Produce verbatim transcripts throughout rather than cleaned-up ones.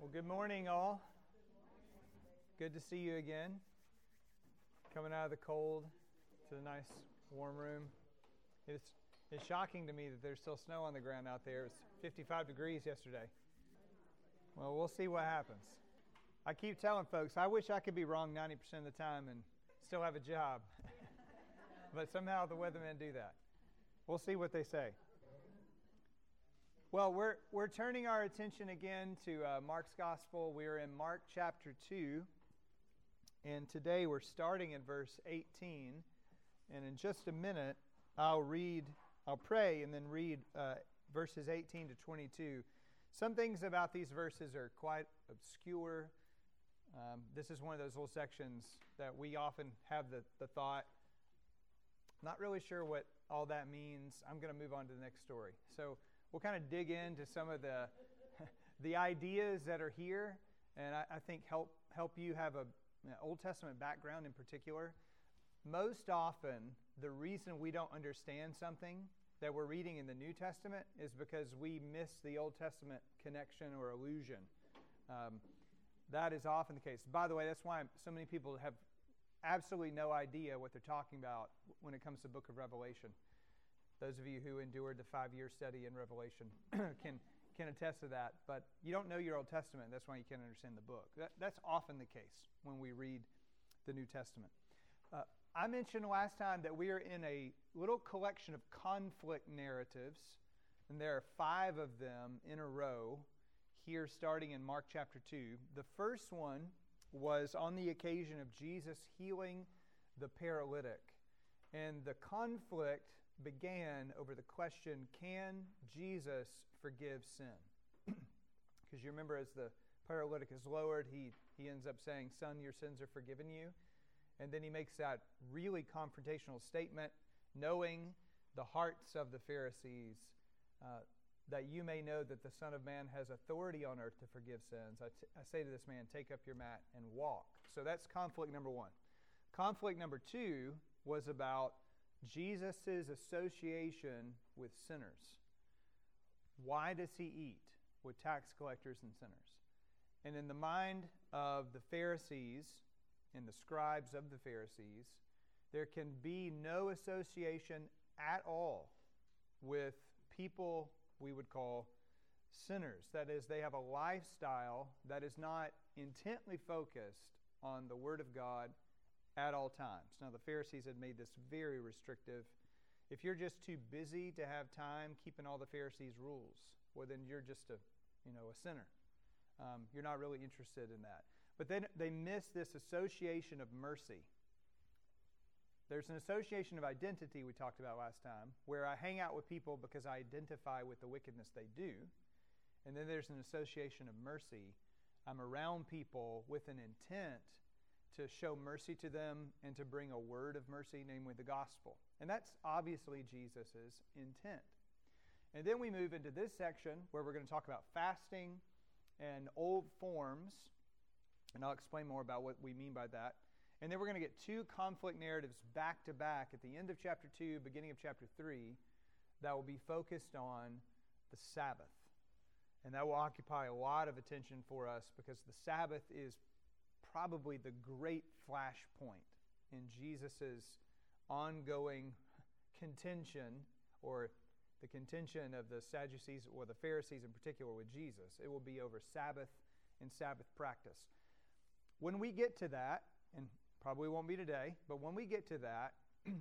Well, good morning, all. Good to see you again. Coming out of the cold to the nice warm room. It's, it's shocking to me that there's still snow on the ground out there. It was fifty-five degrees yesterday. Well, we'll see what happens. I keep telling folks, I wish I could be wrong ninety percent of the time and still have a job. But somehow the weathermen do that. We'll see what they say. Well, we're we're turning our attention again to uh, Mark's Gospel. We're in Mark chapter two, and today we're starting in verse eighteen. And in just a minute, I'll read, I'll pray, and then read uh, verses eighteen to twenty-two. Some things about these verses are quite obscure. Um, this is one of those little sections that we often have the, the thought, not really sure what all that means. I'm going to move on to the next story. So we'll kind of dig into some of the the ideas that are here, and I, I think help help you have a an Old Testament background in particular. Most often, the reason we don't understand something that we're reading in the New Testament is because we miss the Old Testament connection or allusion. Um, that is often the case. By the way, that's why so many people have absolutely no idea what they're talking about when it comes to the book of Revelation. Those of you who endured the five-year study in Revelation can can attest to that. But you don't know your Old Testament. That's why you can't understand the book. That, that's often the case when we read the New Testament. Uh, I mentioned last time that we are in a little collection of conflict narratives, and there are five of them in a row here starting in Mark chapter two. The first one was on the occasion of Jesus healing the paralytic. And the conflict began over the question, can Jesus forgive sin? Because you remember as the paralytic is lowered, he, he ends up saying, son, your sins are forgiven you. And then he makes that really confrontational statement, knowing the hearts of the Pharisees, uh, that you may know that the Son of Man has authority on earth to forgive sins. I, t- I say to this man, take up your mat and walk. So that's conflict number one. Conflict number two was about Jesus' association with sinners. Why does he eat with tax collectors and sinners? And in the mind of the Pharisees and the scribes of the Pharisees, there can be no association at all with people we would call sinners. That is, they have a lifestyle that is not intently focused on the Word of God at all times. Now, the Pharisees had made this very restrictive. If you're just too busy to have time keeping all the Pharisees' rules, well, then you're just a, you know, a sinner. Um, you're not really interested in that. But then they miss this association of mercy. There's an association of identity we talked about last time, where I hang out with people because I identify with the wickedness they do. And then there's an association of mercy. I'm around people with an intent to show mercy to them and to bring a word of mercy, namely the gospel. And that's obviously Jesus' intent. And then we move into this section where we're going to talk about fasting and old forms. And I'll explain more about what we mean by that. And then we're going to get two conflict narratives back to back at the end of chapter two, beginning of chapter three, that will be focused on the Sabbath. And that will occupy a lot of attention for us because the Sabbath is probably the great flashpoint in Jesus' ongoing contention, or the contention of the Sadducees or the Pharisees in particular with Jesus. It will be over Sabbath and Sabbath practice. When we get to that, and probably won't be today, but when we get to that,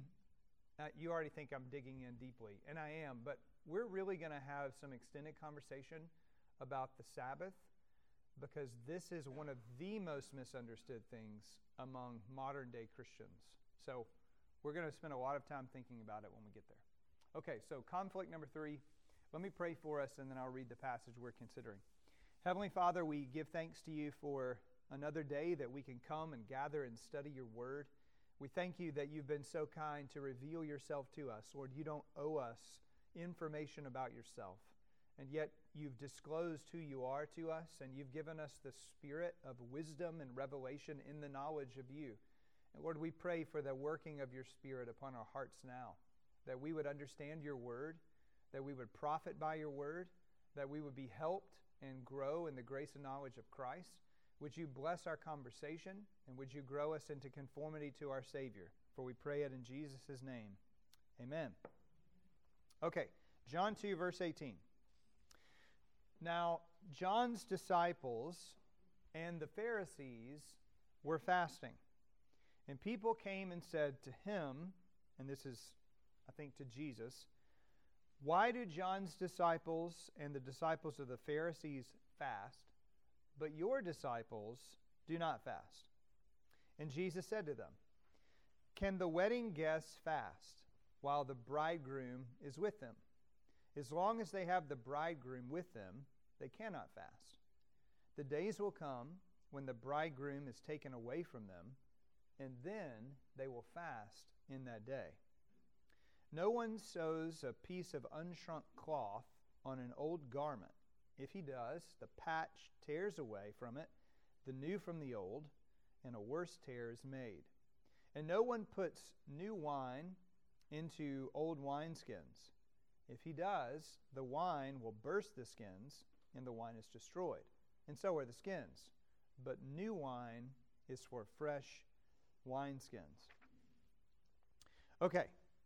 uh, you already think I'm digging in deeply, and I am, but we're really going to have some extended conversation about the Sabbath, because this is one of the most misunderstood things among modern-day Christians. So we're going to spend a lot of time thinking about it when we get there. Okay, so conflict number three. Let me pray for us, and then I'll read the passage we're considering. Heavenly Father, we give thanks to you for another day that we can come and gather and study your word. We thank you that you've been so kind to reveal yourself to us. Lord, you don't owe us information about yourself, and yet you've disclosed who you are to us, and you've given us the spirit of wisdom and revelation in the knowledge of you. And Lord, we pray for the working of your Spirit upon our hearts now, that we would understand your word, that we would profit by your word, that we would be helped and grow in the grace and knowledge of Christ. Would you bless our conversation, and would you grow us into conformity to our Savior? For we pray it in Jesus' name. Amen. Okay, John two, verse eighteen. Now, John's disciples and the Pharisees were fasting. And people came and said to him, and this is, I think, to Jesus, "Why do John's disciples and the disciples of the Pharisees fast, but your disciples do not fast?" And Jesus said to them, "Can the wedding guests fast while the bridegroom is with them? As long as they have the bridegroom with them, they cannot fast. The days will come when the bridegroom is taken away from them, and then they will fast in that day. No one sews a piece of unshrunk cloth on an old garment. If he does, the patch tears away from it, the new from the old, and a worse tear is made. And no one puts new wine into old wineskins. If he does, the wine will burst the skins, and the wine is destroyed. And so are the skins. But new wine is for fresh wineskins." Okay,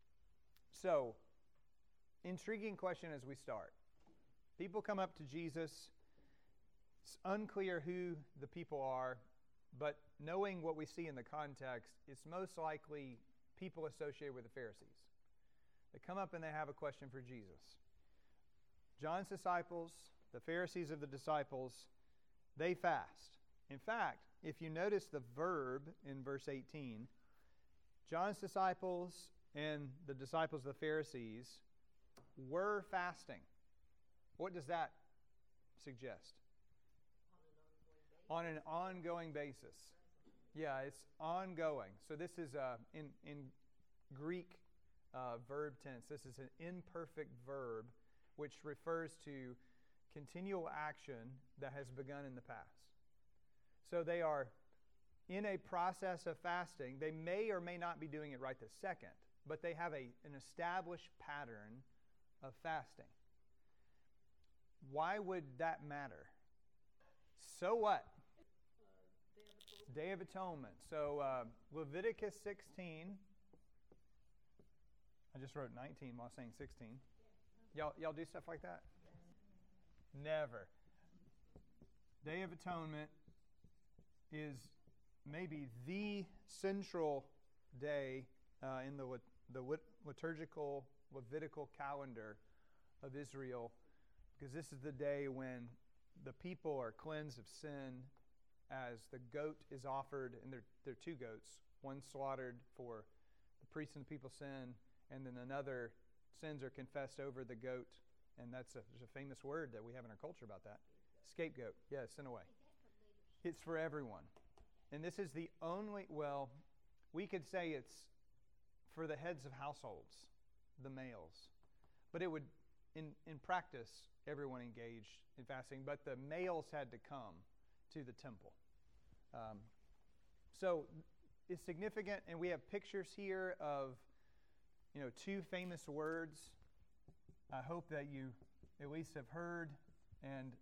so intriguing question as we start. People come up to Jesus. It's unclear who the people are, but knowing what we see in the context, it's most likely people associated with the Pharisees. They come up and they have a question for Jesus. John's disciples, the Pharisees of the disciples, they fast. In fact, if you notice the verb in verse eighteen, John's disciples and the disciples of the Pharisees were fasting. What does that suggest? On an ongoing basis. Yeah, it's ongoing. So this is uh, in, in Greek uh, verb tense. This is an imperfect verb which refers to continual action that has begun in the past. So they are in a process of fasting. They may or may not be doing it right this second, but they have a, an established pattern of fasting. Why would that matter? So what? Uh, Day of Atonement. Day of Atonement. So uh, Leviticus sixteen. I just wrote nineteen while saying sixteen. Y'all, y'all do stuff like that? Never. Day of Atonement is maybe the central day uh, in the the liturgical Levitical calendar of Israel, because this is the day when the people are cleansed of sin as the goat is offered, and there, there are two goats, one slaughtered for the priest and the people's sin, and then another sins are confessed over the goat, and that's a, there's a famous word that we have in our culture about that. Scapegoat. Yes, in a way. It's for everyone. And this is the only, well, we could say it's for the heads of households, the males. But it would, in, in practice, everyone engaged in fasting, but the males had to come to the temple. Um, so it's significant, and we have pictures here of, you know, two famous words. I hope that you at least have heard and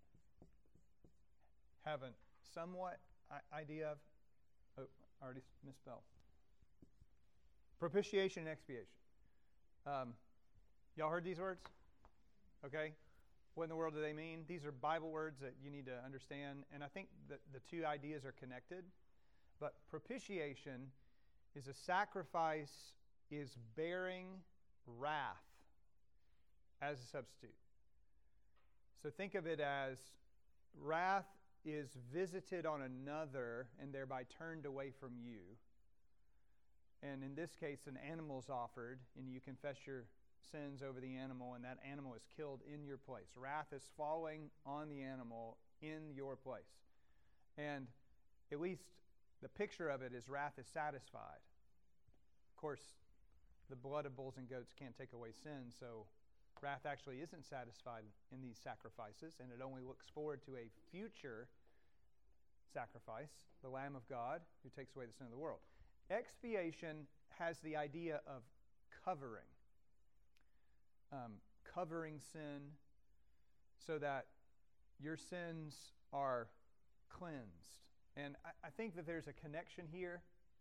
have a somewhat idea of. Oh, I already misspelled. Propitiation and expiation. Um, y'all heard these words? Okay. What in the world do they mean? These are Bible words that you need to understand, and I think that the two ideas are connected. But propitiation is a sacrifice, is bearing wrath as a substitute. So think of it as wrath is visited on another and thereby turned away from you. And in this case, an animal is offered, and you confess your sins over the animal, and that animal is killed in your place. Wrath is falling on the animal in your place. And at least the picture of it is wrath is satisfied. Of course, the blood of bulls and goats can't take away sin, so wrath actually isn't satisfied in these sacrifices, and it only looks forward to a future sacrifice, the Lamb of God, who takes away the sin of the world. Expiation has the idea of covering. Um, covering sin so that your sins are cleansed. And I, I think that there's a connection here.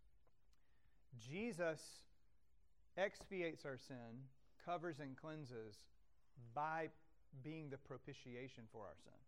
Jesus expiates our sin, covers and cleanses by being the propitiation for our sin.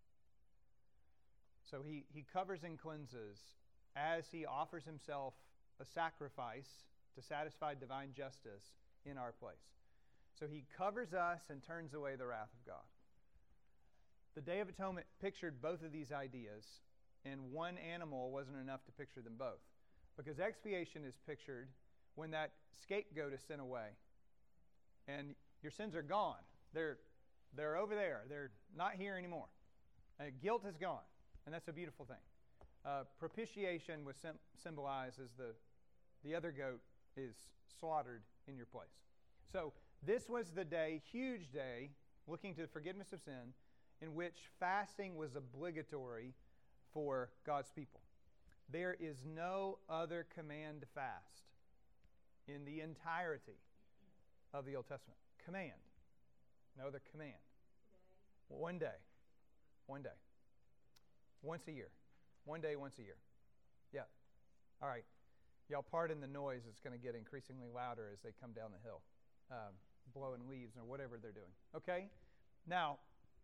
So he, he covers and cleanses as he offers himself a sacrifice to satisfy divine justice in our place. So he covers us and turns away the wrath of God. The Day of Atonement pictured both of these ideas, and one animal wasn't enough to picture them both. Because expiation is pictured when that scapegoat is sent away, and your sins are gone. They're, they're over there. They're not here anymore. And guilt is gone, and that's a beautiful thing. Uh, propitiation was sim- symbolized as the, the other goat is slaughtered in your place. So this was the day, huge day, looking to the forgiveness of sin, in which fasting was obligatory for God's people. There is no other command to fast in the entirety of the Old Testament. Command. No other command. One day. One day. Once a year. One day, once a year. Yeah. All right. Y'all pardon the noise. It's going to get increasingly louder as they come down the hill, um, blowing leaves or whatever they're doing. Okay? Now,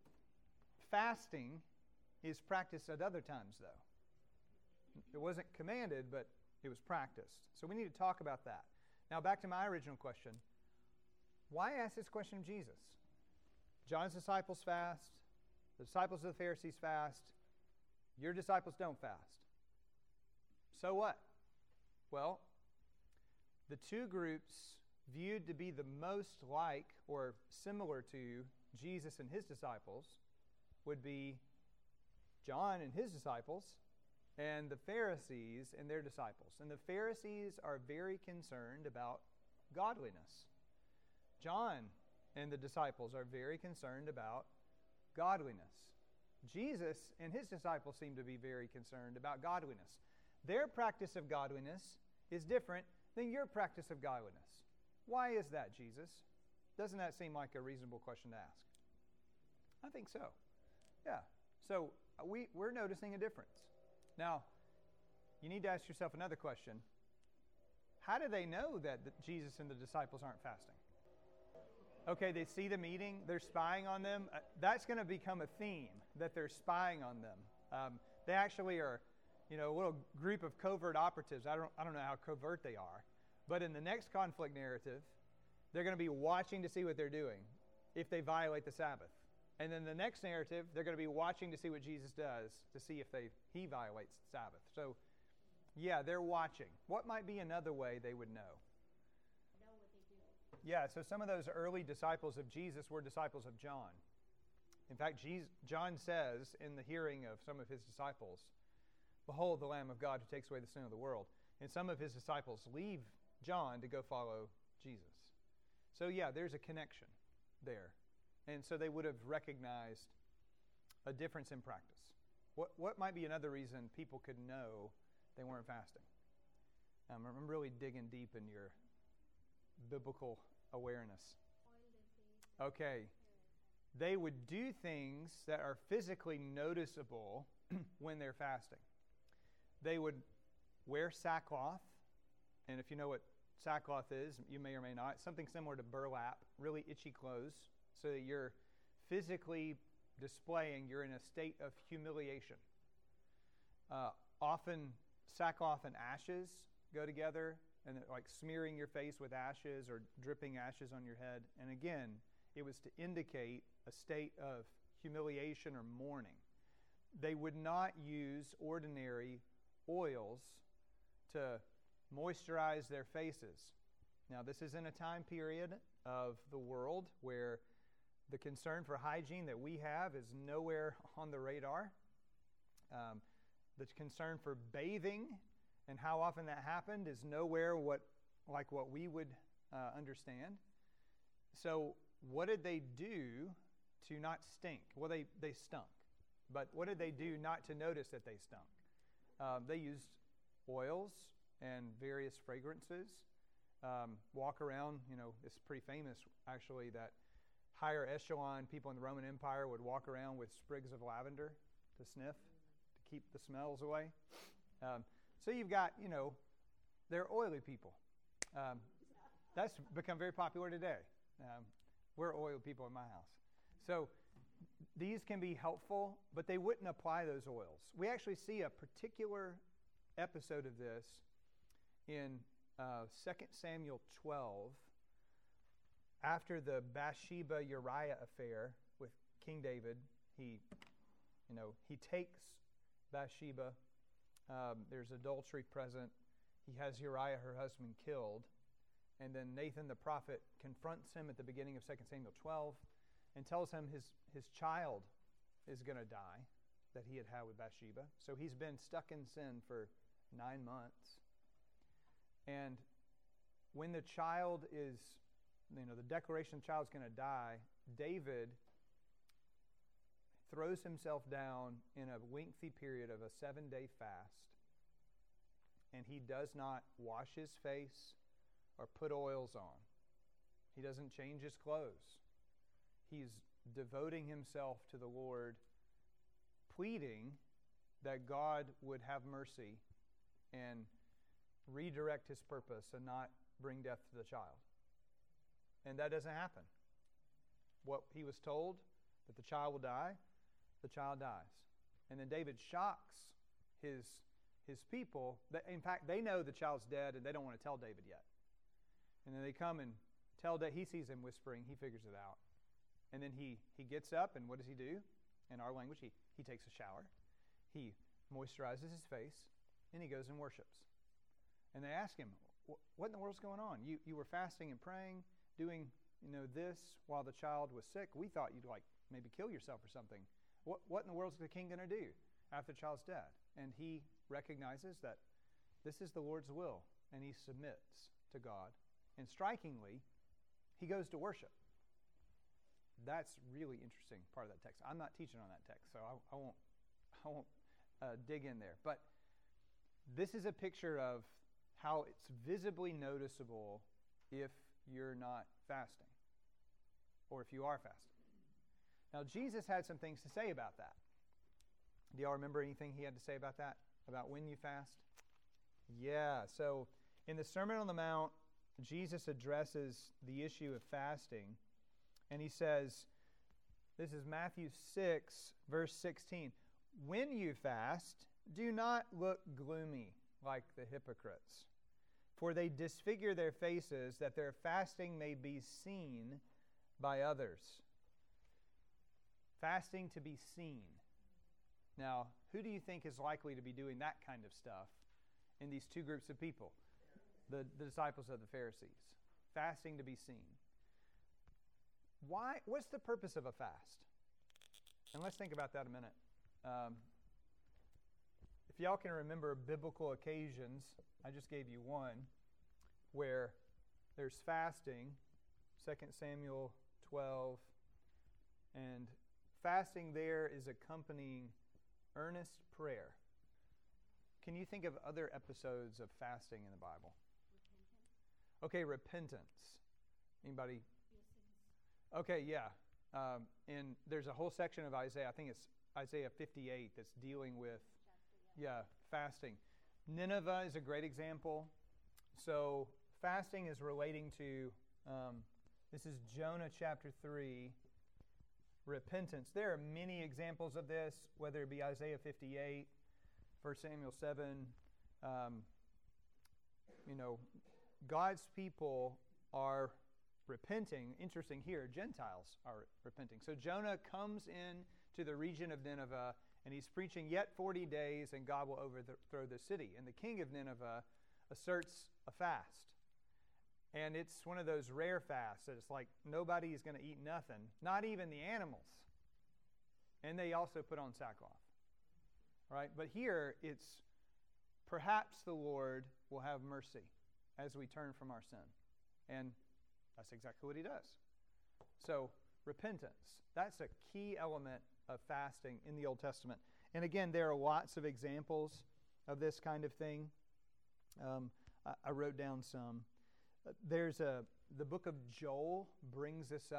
fasting is practiced at other times, though. It wasn't commanded, but it was practiced. So we need to talk about that. Now, back to my original question. Why ask this question of Jesus? John's disciples fast. The disciples of the Pharisees fast. Your disciples don't fast. So what? Well, the two groups viewed to be the most like or similar to Jesus and his disciples would be John and his disciples and the Pharisees and their disciples. And the Pharisees are very concerned about godliness. John and the disciples are very concerned about godliness. Jesus and his disciples seem to be very concerned about godliness. Their practice of godliness is different than your practice of godliness. Why is that, Jesus? Doesn't that seem like a reasonable question to ask? I think so. Yeah. So we, we're noticing a difference. Now, you need to ask yourself another question. How do they know that the, Jesus and the disciples aren't fasting? Okay, they see them eating. They're spying on them. Uh, that's going to become a theme, that they're spying on them. Um, they actually are, you know, a little group of covert operatives. I don't, I don't know how covert they are. But in the next conflict narrative, they're going to be watching to see what they're doing if they violate the Sabbath. And then the next narrative, they're going to be watching to see what Jesus does to see if they he violates the Sabbath. So, yeah, they're watching. What might be another way they would know? Know what they do. Yeah, so some of those early disciples of Jesus were disciples of John. In fact, Jesus, John says in the hearing of some of his disciples, "Behold the Lamb of God who takes away the sin of the world." And some of his disciples leave John to go follow Jesus. So, yeah, there's a connection there. And so they would have recognized a difference in practice. What what might be another reason people could know they weren't fasting? Um, I'm really digging deep in your biblical awareness. Okay. They would do things that are physically noticeable when they're fasting. They would wear sackcloth. And if you know what sackcloth is, you may or may not. Something similar to burlap, really itchy clothes, so that you're physically displaying you're in a state of humiliation. Uh, often sackcloth and ashes go together, and like smearing your face with ashes or dripping ashes on your head. And again, it was to indicate a state of humiliation or mourning. They would not use ordinary oils to moisturize their faces. Now, this is in a time period of the world where the concern for hygiene that we have is nowhere on the radar. Um, the concern for bathing and how often that happened is nowhere what like what we would uh, understand. So what did they do to not stink? Well, they, they stunk. But what did they do not to notice that they stunk? Um, they used oils and various fragrances. Um, walk around, you know, it's pretty famous actually that higher echelon people in the Roman Empire would walk around with sprigs of lavender to sniff, to keep the smells away. Um, so you've got, you know, they're oily people. Um, that's become very popular today. Um, we're oily people in my house. So these can be helpful, but they wouldn't apply those oils. We actually see a particular episode of this in uh, Second Samuel twelve, after the Bathsheba-Uriah affair with King David. He, you know, he takes Bathsheba. Um, there's adultery present. He has Uriah, her husband, killed. And then Nathan the prophet confronts him at the beginning of Second Samuel twelve and tells him his, his child is going to die that he had had with Bathsheba. So he's been stuck in sin for nine months. And when the child is, you know, the declaration the child's going to die, David throws himself down in a lengthy period of a seven-day fast. And he does not wash his face or put oils on. He doesn't change his clothes. He's devoting himself to the Lord, pleading that God would have mercy and redirect his purpose and not bring death to the child. And that doesn't happen. What he was told, that the child will die, the child dies. And then David shocks his, his people. That, in fact, they know the child's dead and they don't want to tell David yet. And then they come and tell David. He sees him whispering. He figures it out. And then he, he gets up, and what does he do? In our language, he, he takes a shower. He moisturizes his face, and he goes and worships. And they ask him, what in the world's going on? You, you were fasting and praying, doing, you know, this while the child was sick. We thought you'd, like, maybe kill yourself or something. What, what in the world is the king going to do after the child's dead? And he recognizes that this is the Lord's will, and he submits to God. And strikingly, he goes to worship. That's really interesting part of that text. I'm not teaching on that text, so I, I won't, I won't uh, dig in there. But this is a picture of how it's visibly noticeable if you're not fasting, or if you are fasting. Now, Jesus had some things to say about that. Do y'all remember anything he had to say about that? About when you fast? Yeah, so in the Sermon on the Mount, Jesus addresses the issue of fasting. And he says, this is Matthew six, verse sixteen. When you fast, do not look gloomy like the hypocrites, for they disfigure their faces that their fasting may be seen by others. Fasting to be seen. Now, who do you think is likely to be doing that kind of stuff in these two groups of people? The, the disciples of the Pharisees. Fasting to be seen. Why? What's the purpose of a fast? And let's think about that a minute. Um, if y'all can remember biblical occasions, I just gave you one, where there's fasting, Second Samuel twelve, and fasting there is accompanying earnest prayer. Can you think of other episodes of fasting in the Bible? Repentance. Okay, repentance. Anybody? Okay, yeah. Um, and there's a whole section of Isaiah, I think it's Isaiah fifty-eight, that's dealing with, yeah, fasting. Nineveh is a great example. So fasting is relating to, um, this is Jonah chapter three, repentance. There are many examples of this, whether it be Isaiah fifty-eight, First Samuel seven. Um, you know, God's people are repenting. Interesting here, Gentiles are repenting. So Jonah comes in to the region of Nineveh, and he's preaching yet forty days, and God will overthrow the city. And the king of Nineveh asserts a fast. And it's one of those rare fasts that it's like nobody is going to eat nothing, not even the animals. And they also put on sackcloth. Right? But here it's perhaps the Lord will have mercy as we turn from our sin. And that's exactly what he does. So, repentance. That's a key element of fasting in the Old Testament. And again, there are lots of examples of this kind of thing. Um, I, I wrote down some. There's a, the book of Joel brings this up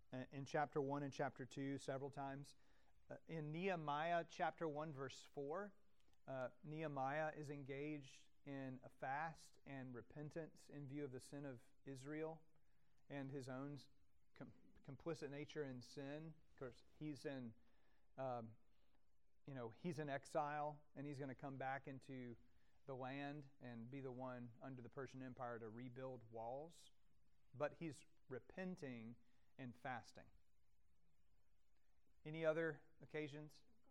uh, in chapter one and chapter two several times. Uh, in Nehemiah chapter one, verse four, uh, Nehemiah is engaged in a fast and repentance in view of the sin of Israel and his own com- complicit nature in sin. Of course, he's in, um, you know, he's in exile, and he's going to come back into the land and be the one under the Persian Empire to rebuild walls. But he's repenting and fasting. Any other occasions?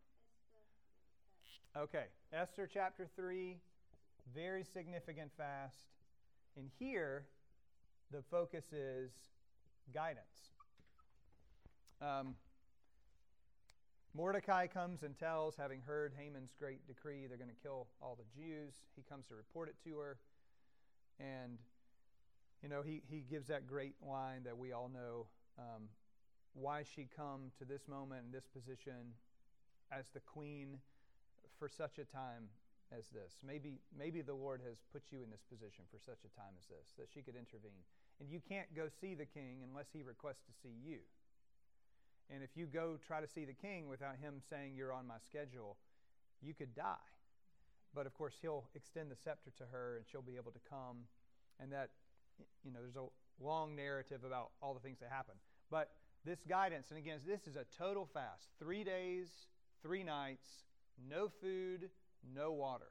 Okay, Esther chapter three, very significant fast. And here, the focus is guidance. Um, Mordecai comes and tells, having heard Haman's great decree, they're going to kill all the Jews. He comes to report it to her. And, you know, he, he gives that great line that we all know, um, why she come to this moment and this position as the queen for such a time as this. Maybe, maybe the Lord has put you in this position for such a time as this, that she could intervene. And you can't go see the king unless he requests to see you. And if you go try to see the king without him saying you're on my schedule, you could die. But of course, he'll extend the scepter to her and she'll be able to come. And that, you know, there's a long narrative about all the things that happen. But this guidance, and again, this is a total fast. Three days, three nights, no food, no water.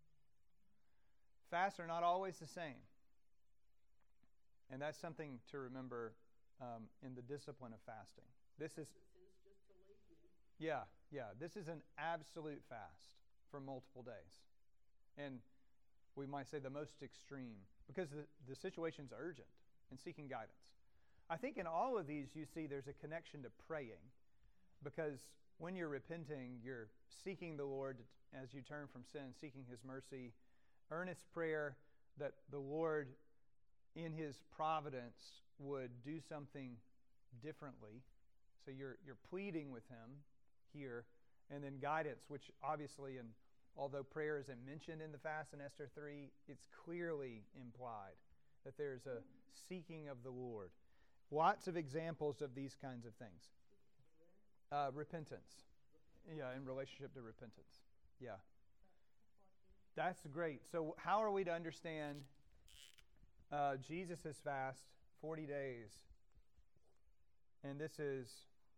Fasts are not always the same. And that's something to remember um, in the discipline of fasting. This is, yeah, yeah. This is an absolute fast for multiple days. And we might say the most extreme, because the, the situation's urgent and seeking guidance. I think in all of these you see there's a connection to praying, because when you're repenting, you're seeking the Lord as you turn from sin, seeking His mercy, earnest prayer that the Lord in His providence would do something differently. So you're you're pleading with Him here, and then guidance, which obviously, and although prayer isn't mentioned in the fast in Esther three, it's clearly implied that there's a seeking of the Lord. Lots of examples of these kinds of things. Uh, repentance. Yeah, in relationship to repentance. Yeah. That's great. So how are we to understand uh, Jesus' fast, forty days? And this is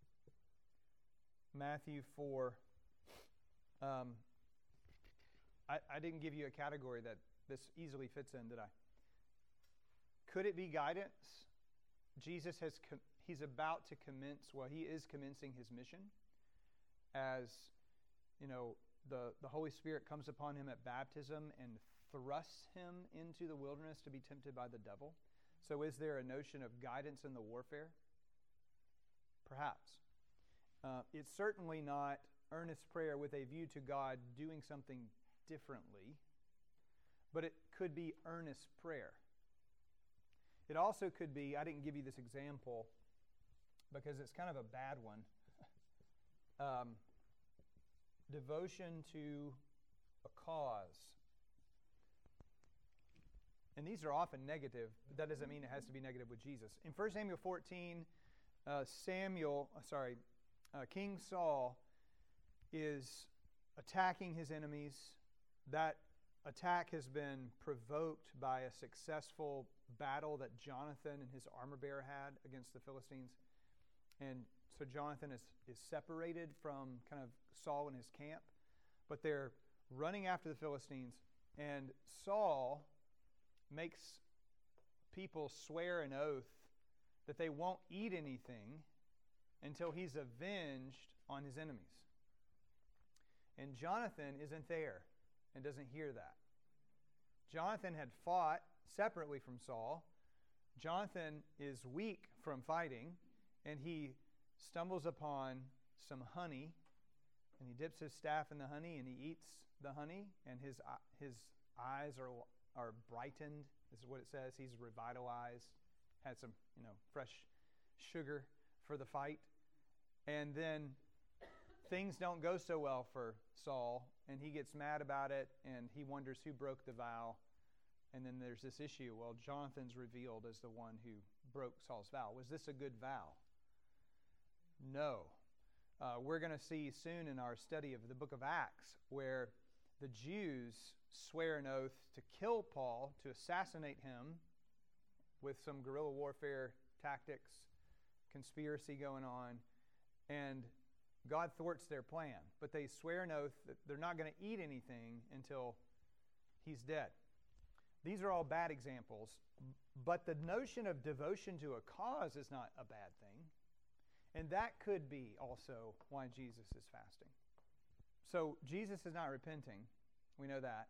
Matthew four. Um, I, I didn't give you a category that this easily fits in, did I? Could it be guidance? Jesus has com- he's about to commence, well, he is commencing his mission as, you know, the, the Holy Spirit comes upon him at baptism and thrusts him into the wilderness to be tempted by the devil. So is there a notion of guidance in the warfare? Perhaps. Uh, it's certainly not earnest prayer with a view to God doing something differently, but it could be earnest prayer. It also could be, I didn't give you this example because it's kind of a bad one, um, devotion to a cause. And these are often negative, but that doesn't mean it has to be negative with Jesus. In First Samuel fourteen, uh, Samuel, uh, sorry, uh, King Saul is attacking his enemies. That attack has been provoked by a successful battle that Jonathan and his armor bearer had against the Philistines. And so Jonathan is, is separated from kind of Saul and his camp, but they're running after the Philistines, and Saul makes people swear an oath that they won't eat anything until he's avenged on his enemies. And Jonathan isn't there and doesn't hear that. Jonathan had fought separately from Saul. Jonathan is weak from fighting, and he stumbles upon some honey, and he dips his staff in the honey, and he eats the honey, and his his eyes are are brightened. This is what it says. He's revitalized, had some, you know, fresh sugar for the fight. And then things don't go so well for Saul, and he gets mad about it, and he wonders who broke the vow. And then there's this issue. Well, Jonathan's revealed as the one who broke Saul's vow. Was this a good vow? No. Uh, we're going to see soon in our study of the book of Acts where the Jews swear an oath to kill Paul, to assassinate him with some guerrilla warfare tactics, conspiracy going on, and God thwarts their plan. But they swear an oath that they're not going to eat anything until he's dead. These are all bad examples, but the notion of devotion to a cause is not a bad thing. And that could be also why Jesus is fasting. So Jesus is not repenting. We know that.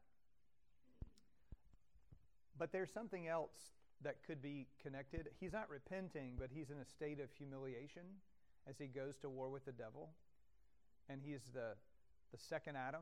But there's something else that could be connected. He's not repenting, but he's in a state of humiliation as he goes to war with the devil. And he's the, the second Adam,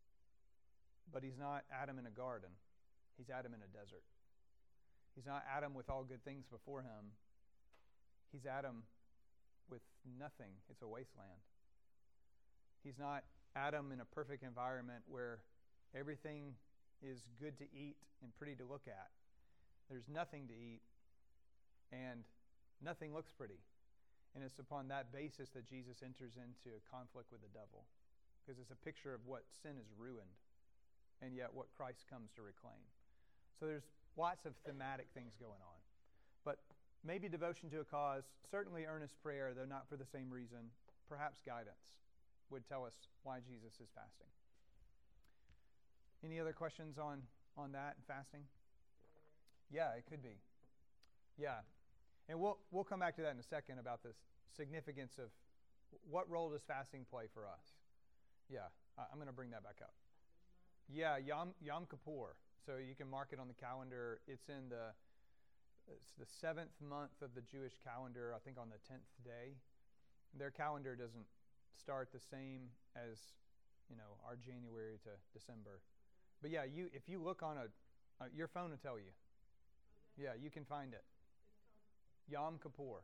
but he's not Adam in a garden. He's Adam in a desert. He's not Adam with all good things before him. He's Adam with nothing. It's a wasteland. He's not Adam in a perfect environment where everything is good to eat and pretty to look at. There's nothing to eat and nothing looks pretty. And it's upon that basis that Jesus enters into a conflict with the devil, because it's a picture of what sin has ruined and yet what Christ comes to reclaim. So there's lots of thematic things going on. But maybe devotion to a cause, certainly earnest prayer, though not for the same reason, perhaps guidance would tell us why Jesus is fasting. Any other questions on, on that and fasting? Yeah, it could be. Yeah. And we'll we'll come back to that in a second about the significance of what role does fasting play for us. Yeah, I'm going to bring that back up. Yeah, Yom, Yom Kippur. So you can mark it on the calendar. It's in the it's the seventh month of the Jewish calendar, I think on the tenth day. Their calendar doesn't start the same as, you know, our January to December. But yeah, you if you look on a, uh, your phone will tell you. Yeah, you can find it. Yom Kippur.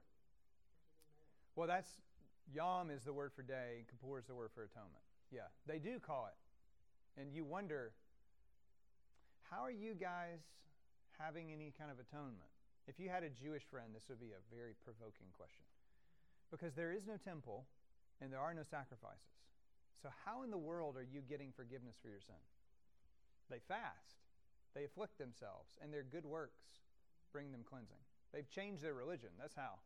Well, that's, Yom is the word for day, and Kippur is the word for atonement. Yeah, they do call it. And you wonder, how are you guys having any kind of atonement? If you had a Jewish friend, this would be a very provoking question. Because there is no temple, and there are no sacrifices. So how in the world are you getting forgiveness for your sin? They fast. They afflict themselves, and their good works bring them cleansing. They've changed their religion. That's how.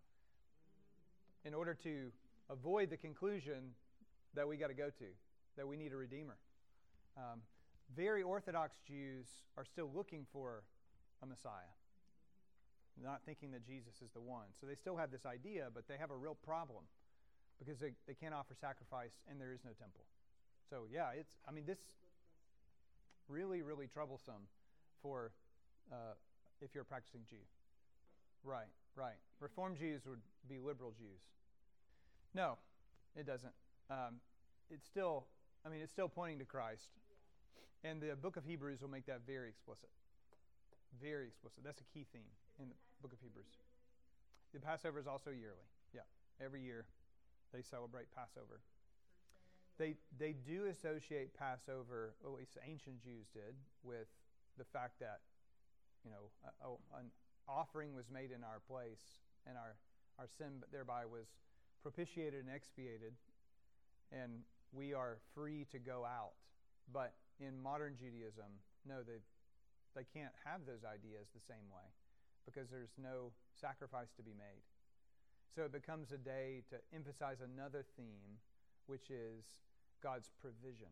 In order to avoid the conclusion that we got to go to, that we need a Redeemer. Um, very Orthodox Jews are still looking for a Messiah, not thinking that Jesus is the one. So they still have this idea, but they have a real problem because they, they can't offer sacrifice and there is no temple. So yeah, it's, I mean, this really, really troublesome for uh, if you're a practicing Jew. Right, right. Reformed Jews would be liberal Jews. No, it doesn't. Um, it's still, I mean, it's still pointing to Christ. And the book of Hebrews will make that very explicit. Very explicit. That's a key theme in the book of Hebrews. The Passover is also yearly. Yeah, every year they celebrate Passover. They they do associate Passover, or at least ancient Jews did, with the fact that, you know, a, a, an offering was made in our place, and our, our sin thereby was propitiated and expiated, and we are free to go out. But in modern Judaism, no, they they can't have those ideas the same way because there's no sacrifice to be made. So it becomes a day to emphasize another theme, which is God's provision.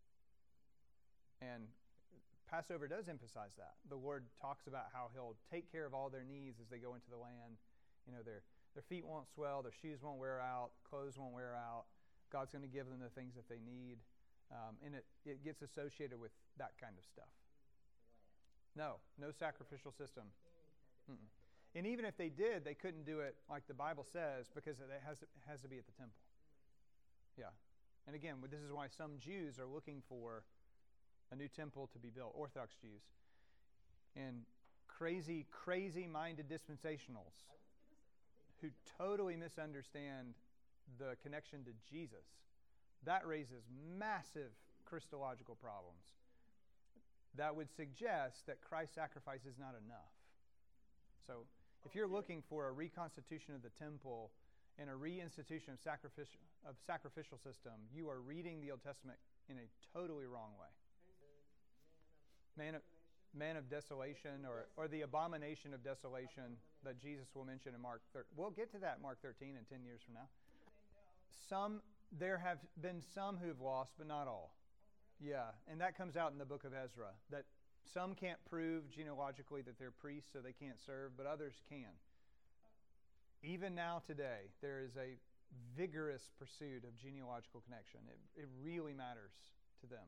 And Passover does emphasize that. The Lord talks about how He'll take care of all their needs as they go into the land. You know, their their feet won't swell, their shoes won't wear out, clothes won't wear out. God's going to give them the things that they need. Um, and it, it gets associated with that kind of stuff. No, no sacrificial system. Mm-mm. And even if they did, they couldn't do it like the Bible says because it has to, it has to be at the temple. Yeah. And again, this is why some Jews are looking for a new temple to be built, Orthodox Jews. And crazy, crazy-minded dispensationals who totally misunderstand the connection to Jesus. That raises massive Christological problems. That would suggest that Christ's sacrifice is not enough. So if you're looking for a reconstitution of the temple and a reinstitution of sacrificial of sacrificial system, you are reading the Old Testament in a totally wrong way. Man of, man of desolation, or, or the abomination of desolation that Jesus will mention in Mark thirteen. We'll get to that in Mark thirteen in ten years from now. Some, there have been some who've lost, but not all. Yeah, and that comes out in the book of Ezra, that some can't prove genealogically that they're priests, so they can't serve, but others can. Even now today, there is a vigorous pursuit of genealogical connection. It, it really matters to them.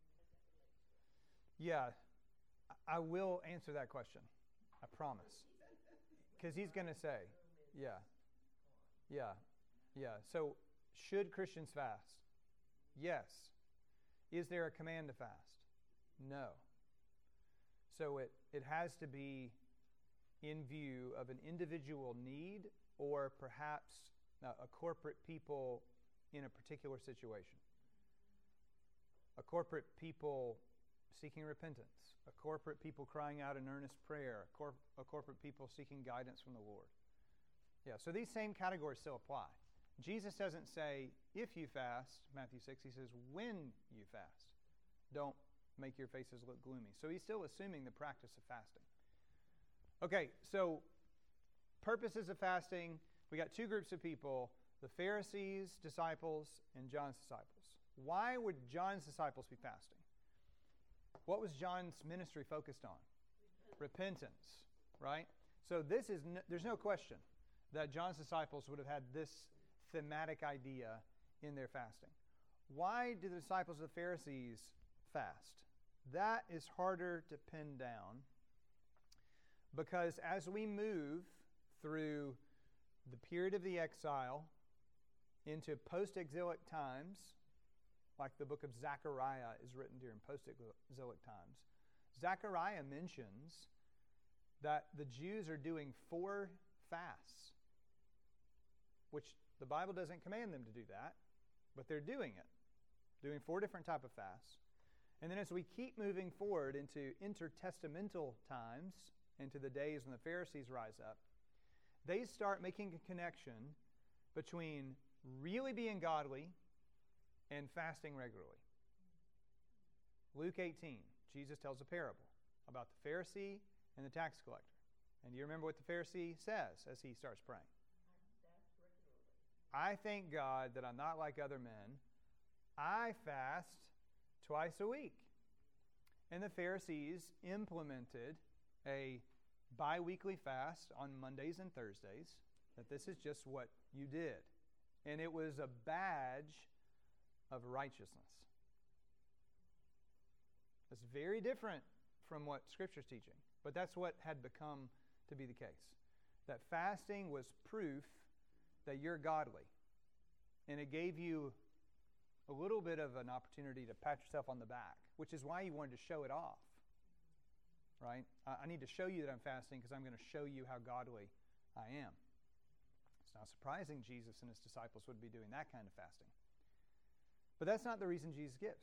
Yeah, I will answer that question. I promise. Because he's going to say, yeah, yeah, yeah. So, should Christians fast? Yes. Is there a command to fast? No. So it, it has to be in view of an individual need or perhaps a, a corporate people in a particular situation. A corporate people seeking repentance. A corporate people crying out in earnest prayer. A, cor- a corporate people seeking guidance from the Lord. Yeah, so these same categories still apply. Jesus doesn't say, if you fast, Matthew six, he says, when you fast. Don't make your faces look gloomy. So he's still assuming the practice of fasting. Okay, so purposes of fasting, we got two groups of people, the Pharisees' disciples and John's disciples. Why would John's disciples be fasting? What was John's ministry focused on? Repentance, right? So this is no, there's no question that John's disciples would have had this thematic idea in their fasting. Why do the disciples of the Pharisees fast? That is harder to pin down because as we move through the period of the exile into post-exilic times, like the book of Zechariah is written during post-exilic times, Zechariah mentions that the Jews are doing four fasts, which the Bible doesn't command them to do that, but they're doing it, doing four different type of fasts. And then as we keep moving forward into intertestamental times, into the days when the Pharisees rise up, they start making a connection between really being godly and fasting regularly. Luke eighteen, Jesus tells a parable about the Pharisee and the tax collector. And do you remember what the Pharisee says as he starts praying? I thank God that I'm not like other men. I fast twice a week. And the Pharisees implemented a bi-weekly fast on Mondays and Thursdays, that this is just what you did. And it was a badge of righteousness. It's very different from what Scripture's teaching, but that's what had become to be the case. That fasting was proof that you're godly. And it gave you a little bit of an opportunity to pat yourself on the back, which is why you wanted to show it off. Right? I need to show you that I'm fasting because I'm going to show you how godly I am. It's not surprising Jesus and his disciples would be doing that kind of fasting. But that's not the reason Jesus gives.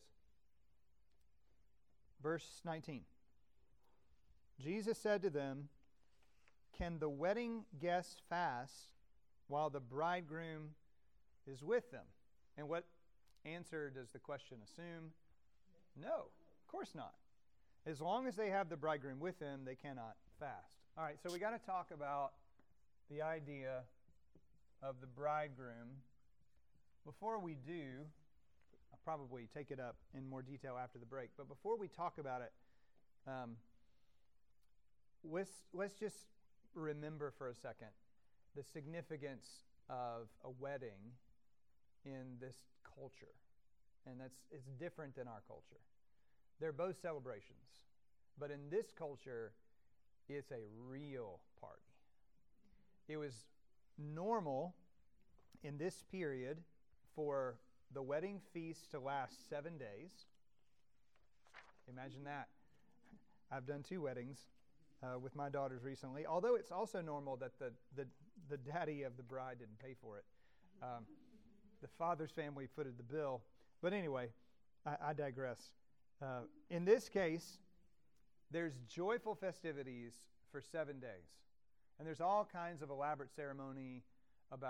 Verse nineteen. Jesus said to them, "Can the wedding guests fast while the bridegroom is with them?" And what answer does the question assume? No, of course not. As long as they have the bridegroom with them, they cannot fast. All right, so we got to talk about the idea of the bridegroom. Before we do, I'll probably take it up in more detail after the break, but before we talk about it, um, let's, let's just remember for a second the significance of a wedding in this culture. And that's it's different than our culture. They're both celebrations. But in this culture, it's a real party. It was normal in this period for the wedding feast to last seven days. Imagine that. I've done two weddings uh, with my daughters recently, although it's also normal that the, the, the daddy of the bride didn't pay for it. Um, the father's family footed the bill. But anyway, I, I digress. Uh, in this case, there's joyful festivities for seven days. And there's all kinds of elaborate ceremony about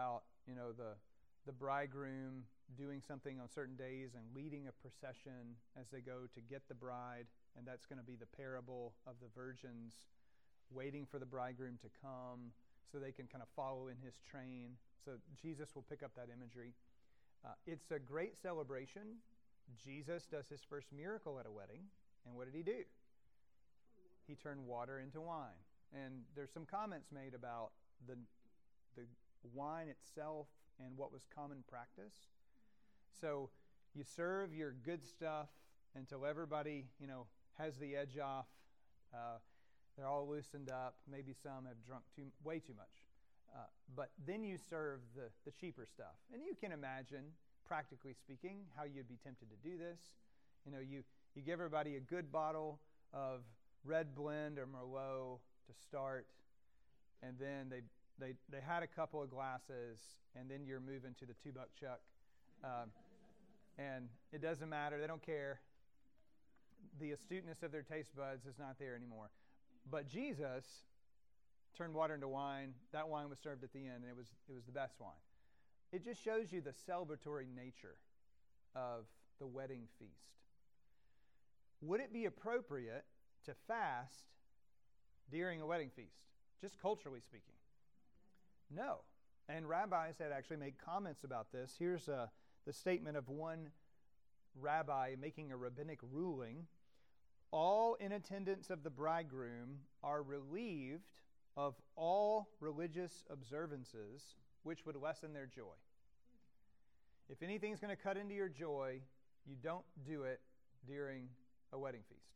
you know, the the bridegroom doing something on certain days and leading a procession as they go to get the bride, and that's going to be the parable of the virgins waiting for the bridegroom to come so they can kind of follow in his train. So Jesus will pick up that imagery. Uh, it's a great celebration. Jesus does his first miracle at a wedding, and what did he do? He turned water into wine. And there's some comments made about the the wine itself and what was common practice. So you serve your good stuff until everybody, you know, has the edge off. Uh, they're all loosened up. Maybe some have drunk too, way too much. Uh, but then you serve the, the cheaper stuff. And you can imagine, practically speaking, how you'd be tempted to do this. You know, you, you give everybody a good bottle of red blend or Merlot to start, and then they They they had a couple of glasses, and then you're moving to the two-buck chuck. Um, and it doesn't matter. They don't care. The astuteness of their taste buds is not there anymore. But Jesus turned water into wine. That wine was served at the end, and it was it was the best wine. It just shows you the celebratory nature of the wedding feast. Would it be appropriate to fast during a wedding feast, just culturally speaking? No. And rabbis had actually made comments about this. Here's uh, the statement of one rabbi making a rabbinic ruling. All in attendance of the bridegroom are relieved of all religious observances which would lessen their joy. If anything's going to cut into your joy, you don't do it during a wedding feast.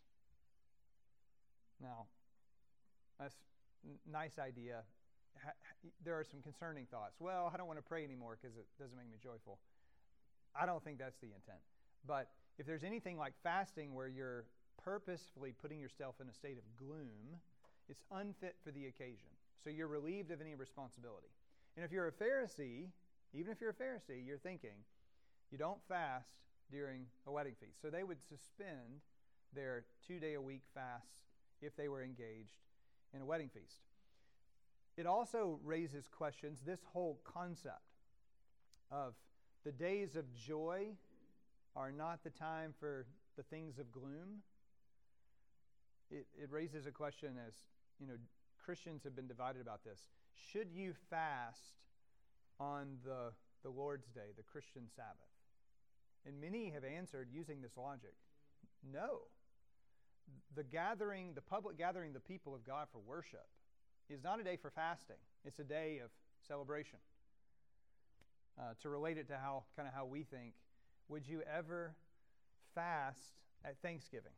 Now, that's a nice idea. There are some concerning thoughts. Well, I don't want to pray anymore because it doesn't make me joyful. I don't think that's the intent. But if there's anything like fasting where you're purposefully putting yourself in a state of gloom, it's unfit for the occasion. So you're relieved of any responsibility. And if you're a Pharisee, even if you're a Pharisee, you're thinking, you don't fast during a wedding feast. So they would suspend their two-day-a-week fasts if they were engaged in a wedding feast. It also raises questions, this whole concept of the days of joy are not the time for the things of gloom. It, it raises a question as, you know, Christians have been divided about this. Should you fast on the, the Lord's Day, the Christian Sabbath? And many have answered using this logic. No. The gathering, the public gathering the people of God for worship is not a day for fasting. It's a day of celebration. Uh, to relate it to how kind of how we think, would you ever fast at Thanksgiving?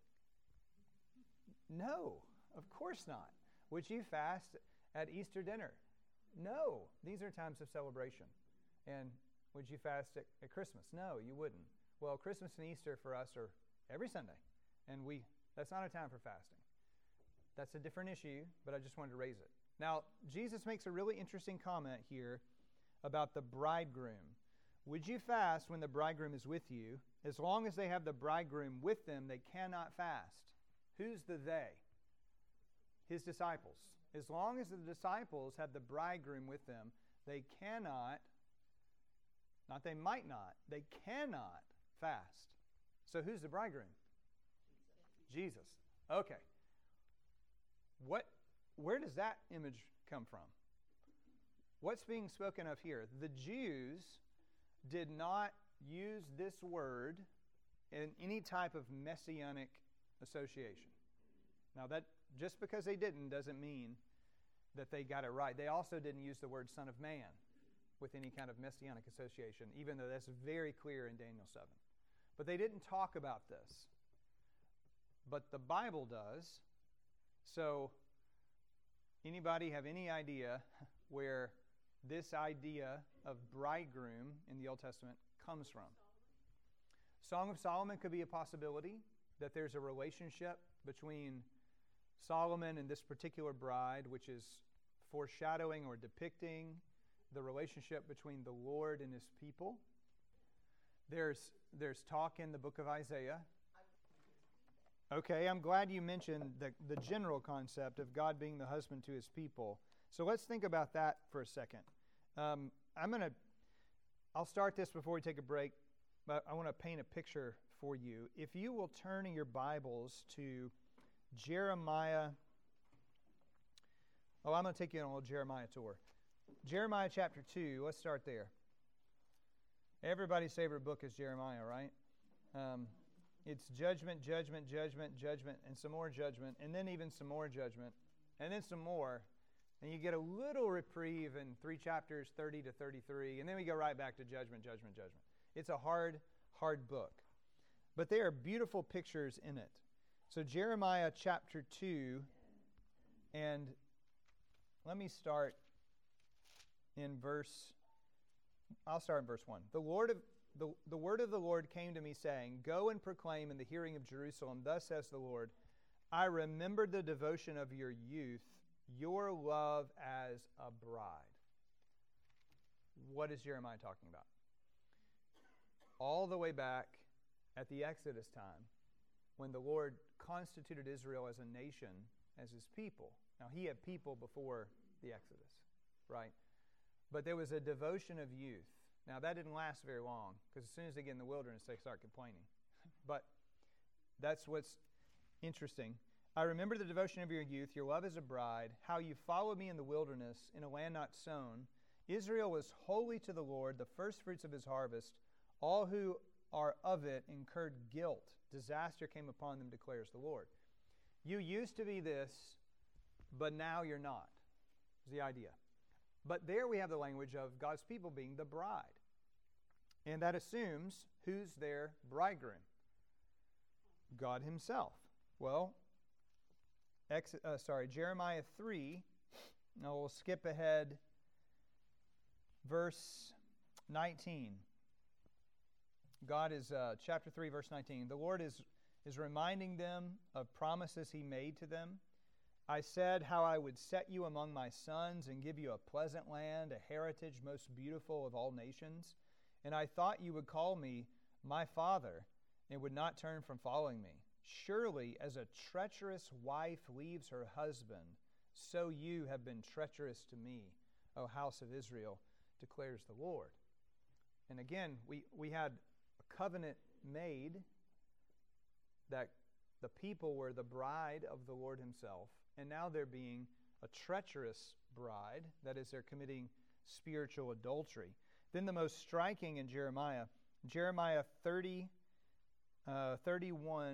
No, of course not. Would you fast at Easter dinner? No. These are times of celebration. And would you fast at, at Christmas? No, you wouldn't. Well, Christmas and Easter for us are every Sunday, and we that's not a time for fasting. That's a different issue, but I just wanted to raise it. Now, Jesus makes a really interesting comment here about the bridegroom. Would you fast when the bridegroom is with you? As long as they have the bridegroom with them, they cannot fast. Who's the they? His disciples. As long as the disciples have the bridegroom with them, they cannot, not they might not, they cannot fast. So who's the bridegroom? Jesus. Jesus. Okay. What? Where does that image come from? What's being spoken of here? The Jews did not use this word in any type of messianic association. Now, that just because they didn't doesn't mean that they got it right. They also didn't use the word Son of Man with any kind of messianic association, even though that's very clear in Daniel seven. But they didn't talk about this. But the Bible does. So, anybody have any idea where this idea of bridegroom in the Old Testament comes from? Song of Solomon could be a possibility, that there's a relationship between Solomon and this particular bride, which is foreshadowing or depicting the relationship between the Lord and his people. There's, there's talk in the book of Isaiah. Okay, I'm glad you mentioned the, the general concept of God being the husband to his people. So let's think about that for a second. Um, I'm going to I'll start this before we take a break, but I want to paint a picture for you. If you will turn in your Bibles to Jeremiah. Oh, I'm going to take you on a little Jeremiah tour. Jeremiah chapter two, let's start there. Everybody's favorite book is Jeremiah, right? Um, it's judgment, judgment, judgment, judgment, and some more judgment, and then even some more judgment, and then some more. And you get a little reprieve in three chapters, thirty to thirty-three, and then we go right back to judgment, judgment, judgment. It's a hard, hard book. But there are beautiful pictures in it. So Jeremiah chapter two, and let me start in verse, I'll start in verse one. The Lord of the, the word of the Lord came to me, saying, Go and proclaim in the hearing of Jerusalem, thus says the Lord, I remembered the devotion of your youth, your love as a bride. What is Jeremiah talking about? All the way back at the Exodus time, when the Lord constituted Israel as a nation, as his people. Now, he had people before the Exodus, right? But there was a devotion of youth. Now, that didn't last very long, because as soon as they get in the wilderness, they start complaining. But that's what's interesting. I remember the devotion of your youth, your love as a bride, how you followed me in the wilderness, in a land not sown. Israel was holy to the Lord, the first fruits of his harvest. All who are of it incurred guilt. Disaster came upon them, declares the Lord. You used to be this, but now you're not, is the idea. But there we have the language of God's people being the bride. And that assumes who's their bridegroom? God himself. Well, Ex- uh, sorry, Jeremiah three. Now we'll skip ahead. Verse nineteen. God is, uh, chapter three, verse nineteen. The Lord is, is reminding them of promises he made to them. I said how I would set you among my sons and give you a pleasant land, a heritage most beautiful of all nations. And I thought you would call me my father and would not turn from following me. Surely, as a treacherous wife leaves her husband, so you have been treacherous to me, O house of Israel, declares the Lord. And again, we, we had a covenant made that the people were the bride of the Lord himself, and now they're being a treacherous bride, that is, they're committing spiritual adultery. Then the most striking in Jeremiah, Jeremiah thirty, uh, thirty-one,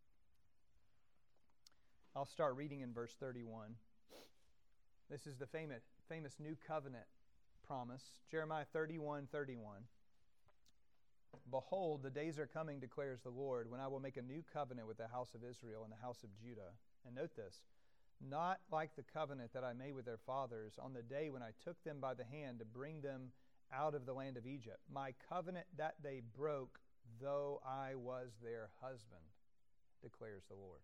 I'll start reading in verse thirty-one. This is the famous, famous New Covenant promise. Jeremiah thirty-one, thirty-one. Behold, the days are coming, declares the Lord, when I will make a new covenant with the house of Israel and the house of Judah. And note this, not like the covenant that I made with their fathers on the day when I took them by the hand to bring them out of the land of Egypt. My covenant that they broke, though I was their husband, declares the Lord.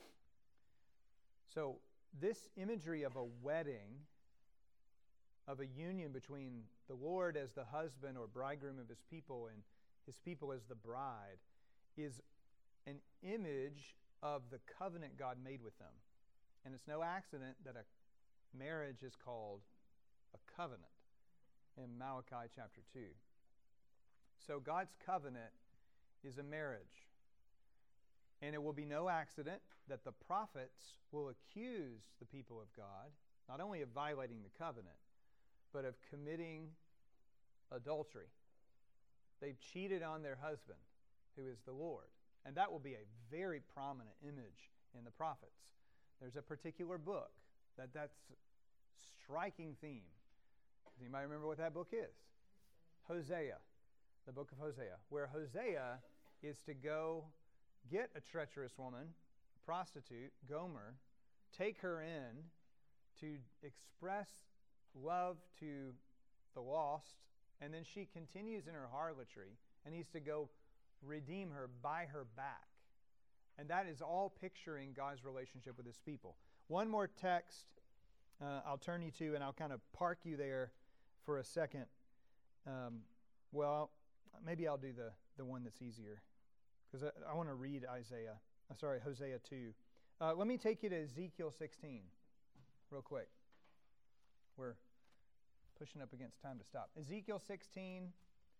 So this imagery of a wedding, of a union between the Lord as the husband or bridegroom of his people and his people as the bride, is an image of the covenant God made with them. And it's no accident that a marriage is called a covenant in Malachi chapter two. So God's covenant is a marriage. And it will be no accident that the prophets will accuse the people of God, not only of violating the covenant, but of committing adultery. They've cheated on their husband, who is the Lord. And that will be a very prominent image in the prophets. There's a particular book that that's striking theme. Does anybody remember what that book is? Hosea, the book of Hosea, where Hosea is to go get a treacherous woman, a prostitute, Gomer, take her in to express love to the lost, and then she continues in her harlotry, and he's to go redeem her, buy her back. And that is all picturing God's relationship with his people. One more text uh, I'll turn you to, and I'll kind of park you there for a second. Um, well, maybe I'll do the, the one that's easier, because I, I want to read Isaiah. Uh, sorry, Hosea two. Uh, let me take you to Ezekiel sixteen real quick. We're pushing up against time to stop. Ezekiel sixteen,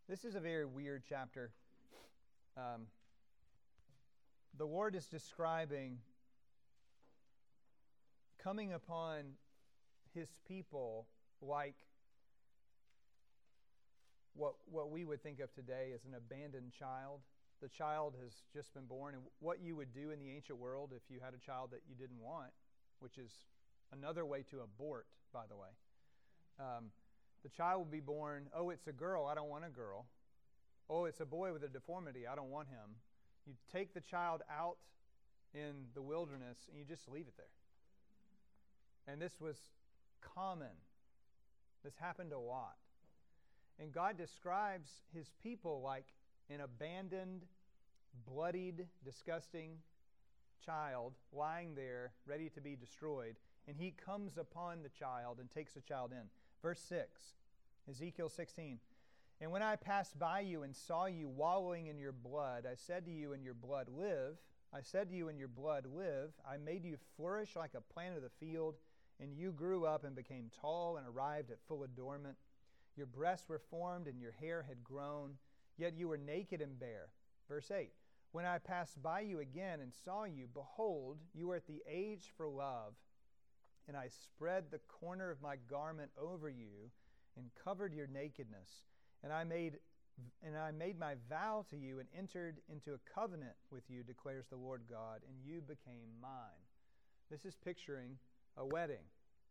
This is a very weird chapter. Um, the Lord is describing coming upon His people like what, what we would think of today as an abandoned child. The child has just been born, and what you would do in the ancient world if you had a child that you didn't want, which is another way to abort, by the way. Um, the child would be born, oh, it's a girl, I don't want a girl. Oh, it's a boy with a deformity, I don't want him. You take the child out in the wilderness and you just leave it there. And this was common. This happened a lot. And God describes His people like an abandoned, bloodied, disgusting child lying there, ready to be destroyed. And He comes upon the child and takes the child in. Verse six, Ezekiel sixteen. And when I passed by you and saw you wallowing in your blood, I said to you in your blood, live. I said to you in your blood, live. I made you flourish like a plant of the field, and you grew up and became tall and arrived at full adornment. Your breasts were formed and your hair had grown, yet you were naked and bare. Verse eight. When I passed by you again and saw you, behold, you were at the age for love, and I spread the corner of my garment over you and covered your nakedness. And I made and I made my vow to you and entered into a covenant with you, declares the Lord God, and you became mine. This is picturing a wedding.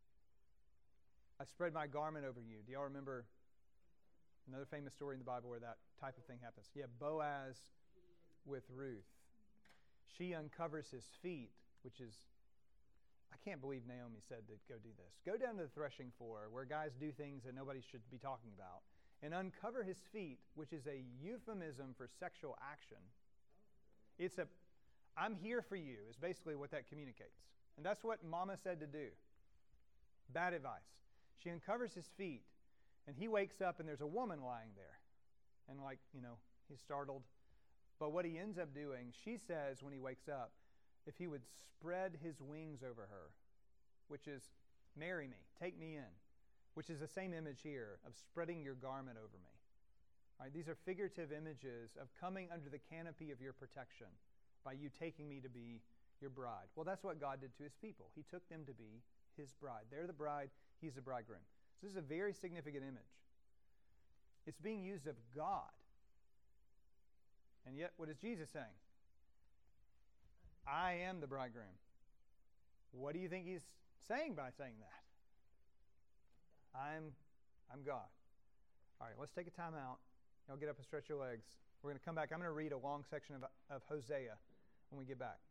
I spread my garment over you. Do y'all remember another famous story in the Bible where that type of thing happens? Yeah, Boaz with Ruth. She uncovers his feet, which is, I can't believe Naomi said to go do this. Go down to the threshing floor where guys do things that nobody should be talking about and uncover his feet, which is a euphemism for sexual action. It's a, I'm here for you, is basically what that communicates. And that's what Mama said to do. Bad advice. She uncovers his feet, and he wakes up, and there's a woman lying there. And like, you know, he's startled. But what he ends up doing, she says when he wakes up, if he would spread his wings over her, which is, marry me, take me in, which is the same image here of spreading your garment over me. All right, these are figurative images of coming under the canopy of your protection by you taking me to be your bride. Well, that's what God did to His people. He took them to be His bride. They're the bride, He's the bridegroom. So this is a very significant image. It's being used of God. And yet, what is Jesus saying? I am the bridegroom. What do you think He's saying by saying that? I'm, I'm God. All right, let's take a time out. Y'all get up and stretch your legs. We're going to come back. I'm going to read a long section of, of Hosea when we get back.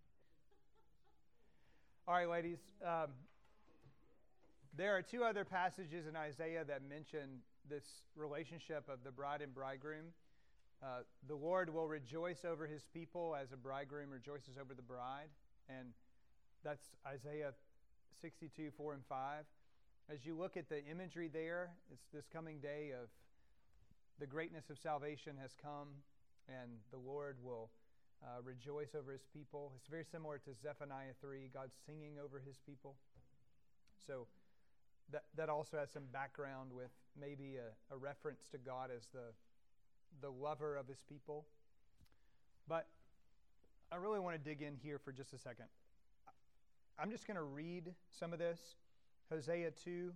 All right, ladies. Um, there are two other passages in Isaiah that mention this relationship of the bride and bridegroom. Uh, the Lord will rejoice over His people as a bridegroom rejoices over the bride. And that's Isaiah sixty-two, four and five. As you look at the imagery there, it's this coming day of the greatness of salvation has come, and the Lord will uh, rejoice over His people. It's very similar to Zephaniah three, God singing over His people. So that that also has some background with maybe a, a reference to God as the the lover of His people. But I really want to dig in here for just a second. I'm just going to read some of this. Hosea two.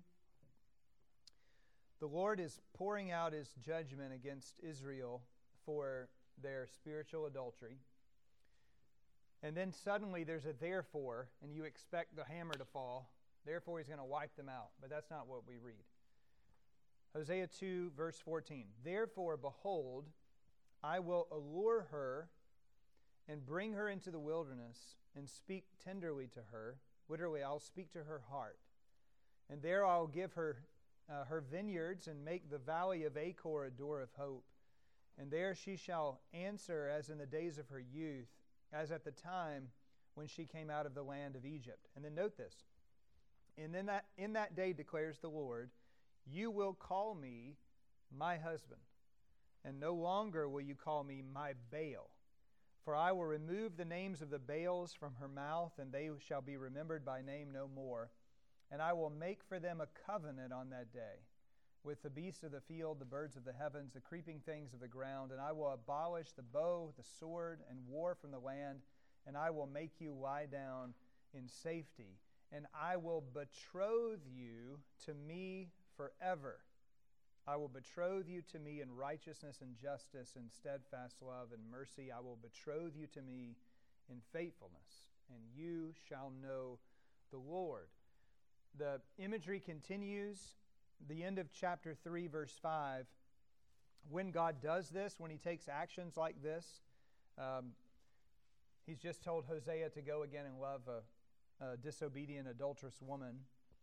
The Lord is pouring out His judgment against Israel for their spiritual adultery. And then suddenly there's a therefore, and you expect the hammer to fall. Therefore He's going to wipe them out. But that's not what we read. Hosea two, verse fourteen. Therefore, behold, I will allure her and bring her into the wilderness and speak tenderly to her. Literally, I'll speak to her heart. And there I'll give her uh, her vineyards and make the valley of Achor a door of hope. And there she shall answer as in the days of her youth, as at the time when she came out of the land of Egypt. And then note this. And then that in that day, declares the Lord, you will call me my husband, and no longer will you call me my Baal. For I will remove the names of the Baals from her mouth, and they shall be remembered by name no more. And I will make for them a covenant on that day, with the beasts of the field, the birds of the heavens, the creeping things of the ground, and I will abolish the bow, the sword, and war from the land, and I will make you lie down in safety, and I will betroth you to me forever. I will betroth you to me in righteousness and justice and steadfast love and mercy. I will betroth you to me in faithfulness, and you shall know the Lord. The imagery continues. The end of chapter three, verse five. When God does this, when He takes actions like this, um, He's just told Hosea to go again and love a, a disobedient, adulterous woman.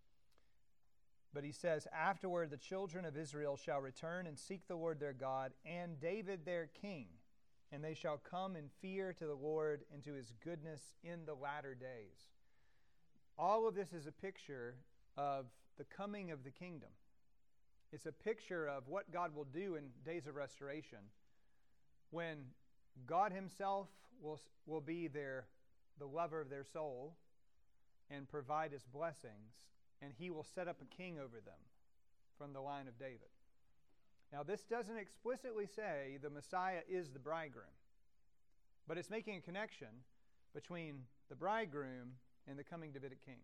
But He says, afterward the children of Israel shall return and seek the Lord their God and David their king, and they shall come in fear to the Lord and to His goodness in the latter days. All of this is a picture of the coming of the kingdom. It's a picture of what God will do in days of restoration, when God Himself will, will be their, the lover of their soul and provide His blessings, and He will set up a king over them from the line of David. Now, this doesn't explicitly say the Messiah is the bridegroom, but it's making a connection between the bridegroom and the coming Davidic king.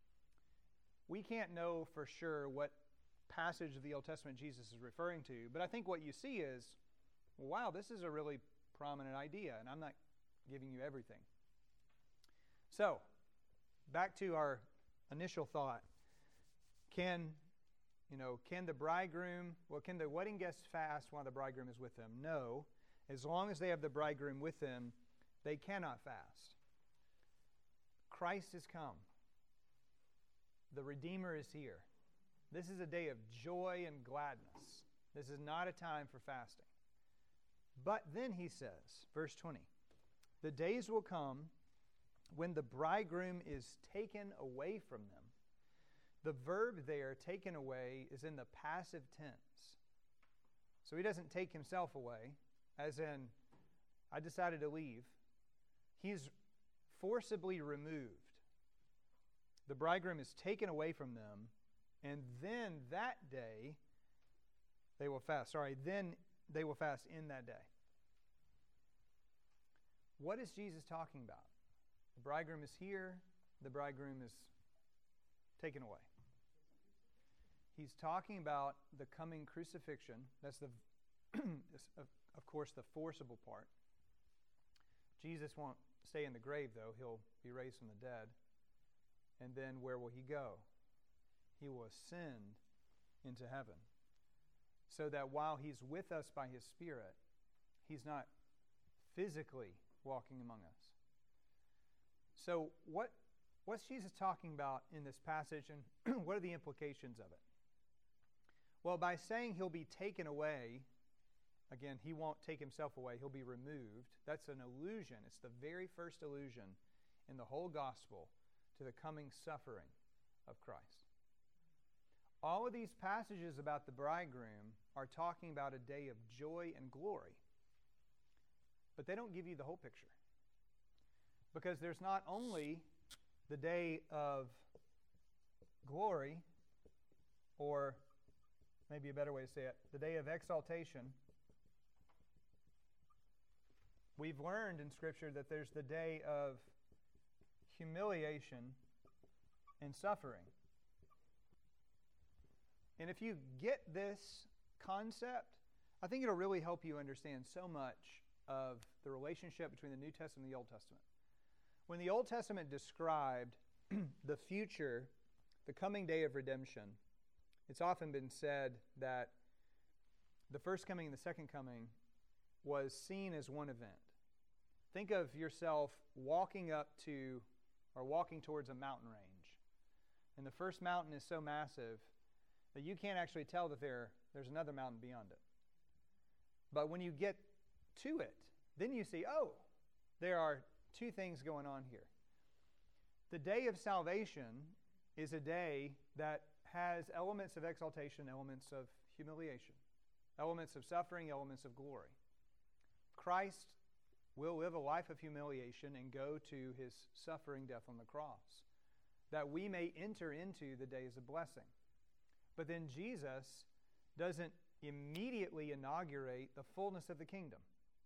We can't know for sure what passage of the Old Testament Jesus is referring to, but I think what you see is, wow, this is a really prominent idea, and I'm not giving you everything. So, back to our initial thought. Can, you know, can the bridegroom, well, can the wedding guests fast while the bridegroom is with them? No. As long as they have the bridegroom with them, they cannot fast. Christ has come. The Redeemer is here. This is a day of joy and gladness. This is not a time for fasting. But then he says, verse twenty, the days will come when the bridegroom is taken away from them. The verb there, taken away, is in the passive tense. So He doesn't take Himself away, as in, I decided to leave. He's forcibly removed. The bridegroom is taken away from them, and then that day they will fast. Sorry, then they will fast in that day. What is Jesus talking about? The bridegroom is here. The bridegroom is taken away. He's talking about the coming crucifixion. That's, the, of course, the forcible part. Jesus won't stay in the grave, though. He'll be raised from the dead. And then where will He go? He will ascend into heaven, so that while He's with us by His Spirit, He's not physically walking among us. So what, what's Jesus talking about in this passage, and what are the implications of it? Well, by saying He'll be taken away, again, He won't take Himself away, He'll be removed. That's an allusion. It's the very first allusion in the whole gospel to the coming suffering of Christ. All of these passages about the bridegroom are talking about a day of joy and glory. But they don't give you the whole picture. Because there's not only the day of glory, or maybe a better way to say it, the day of exaltation. We've learned in Scripture that there's the day of humiliation and suffering. And if you get this concept, I think it'll really help you understand so much of the relationship between the New Testament and the Old Testament. When the Old Testament described the future, the coming day of redemption, it's often been said that the first coming and the second coming was seen as one event. Think of yourself walking up to or walking towards a mountain range. And the first mountain is so massive that you can't actually tell that there, there's another mountain beyond it. But when you get to it, then you see, oh, there are two things going on here. The day of salvation is a day that has elements of exaltation, elements of humiliation, elements of suffering, elements of glory. Christ will live a life of humiliation and go to His suffering death on the cross, that we may enter into the days of blessing. But then Jesus doesn't immediately inaugurate the fullness of the kingdom.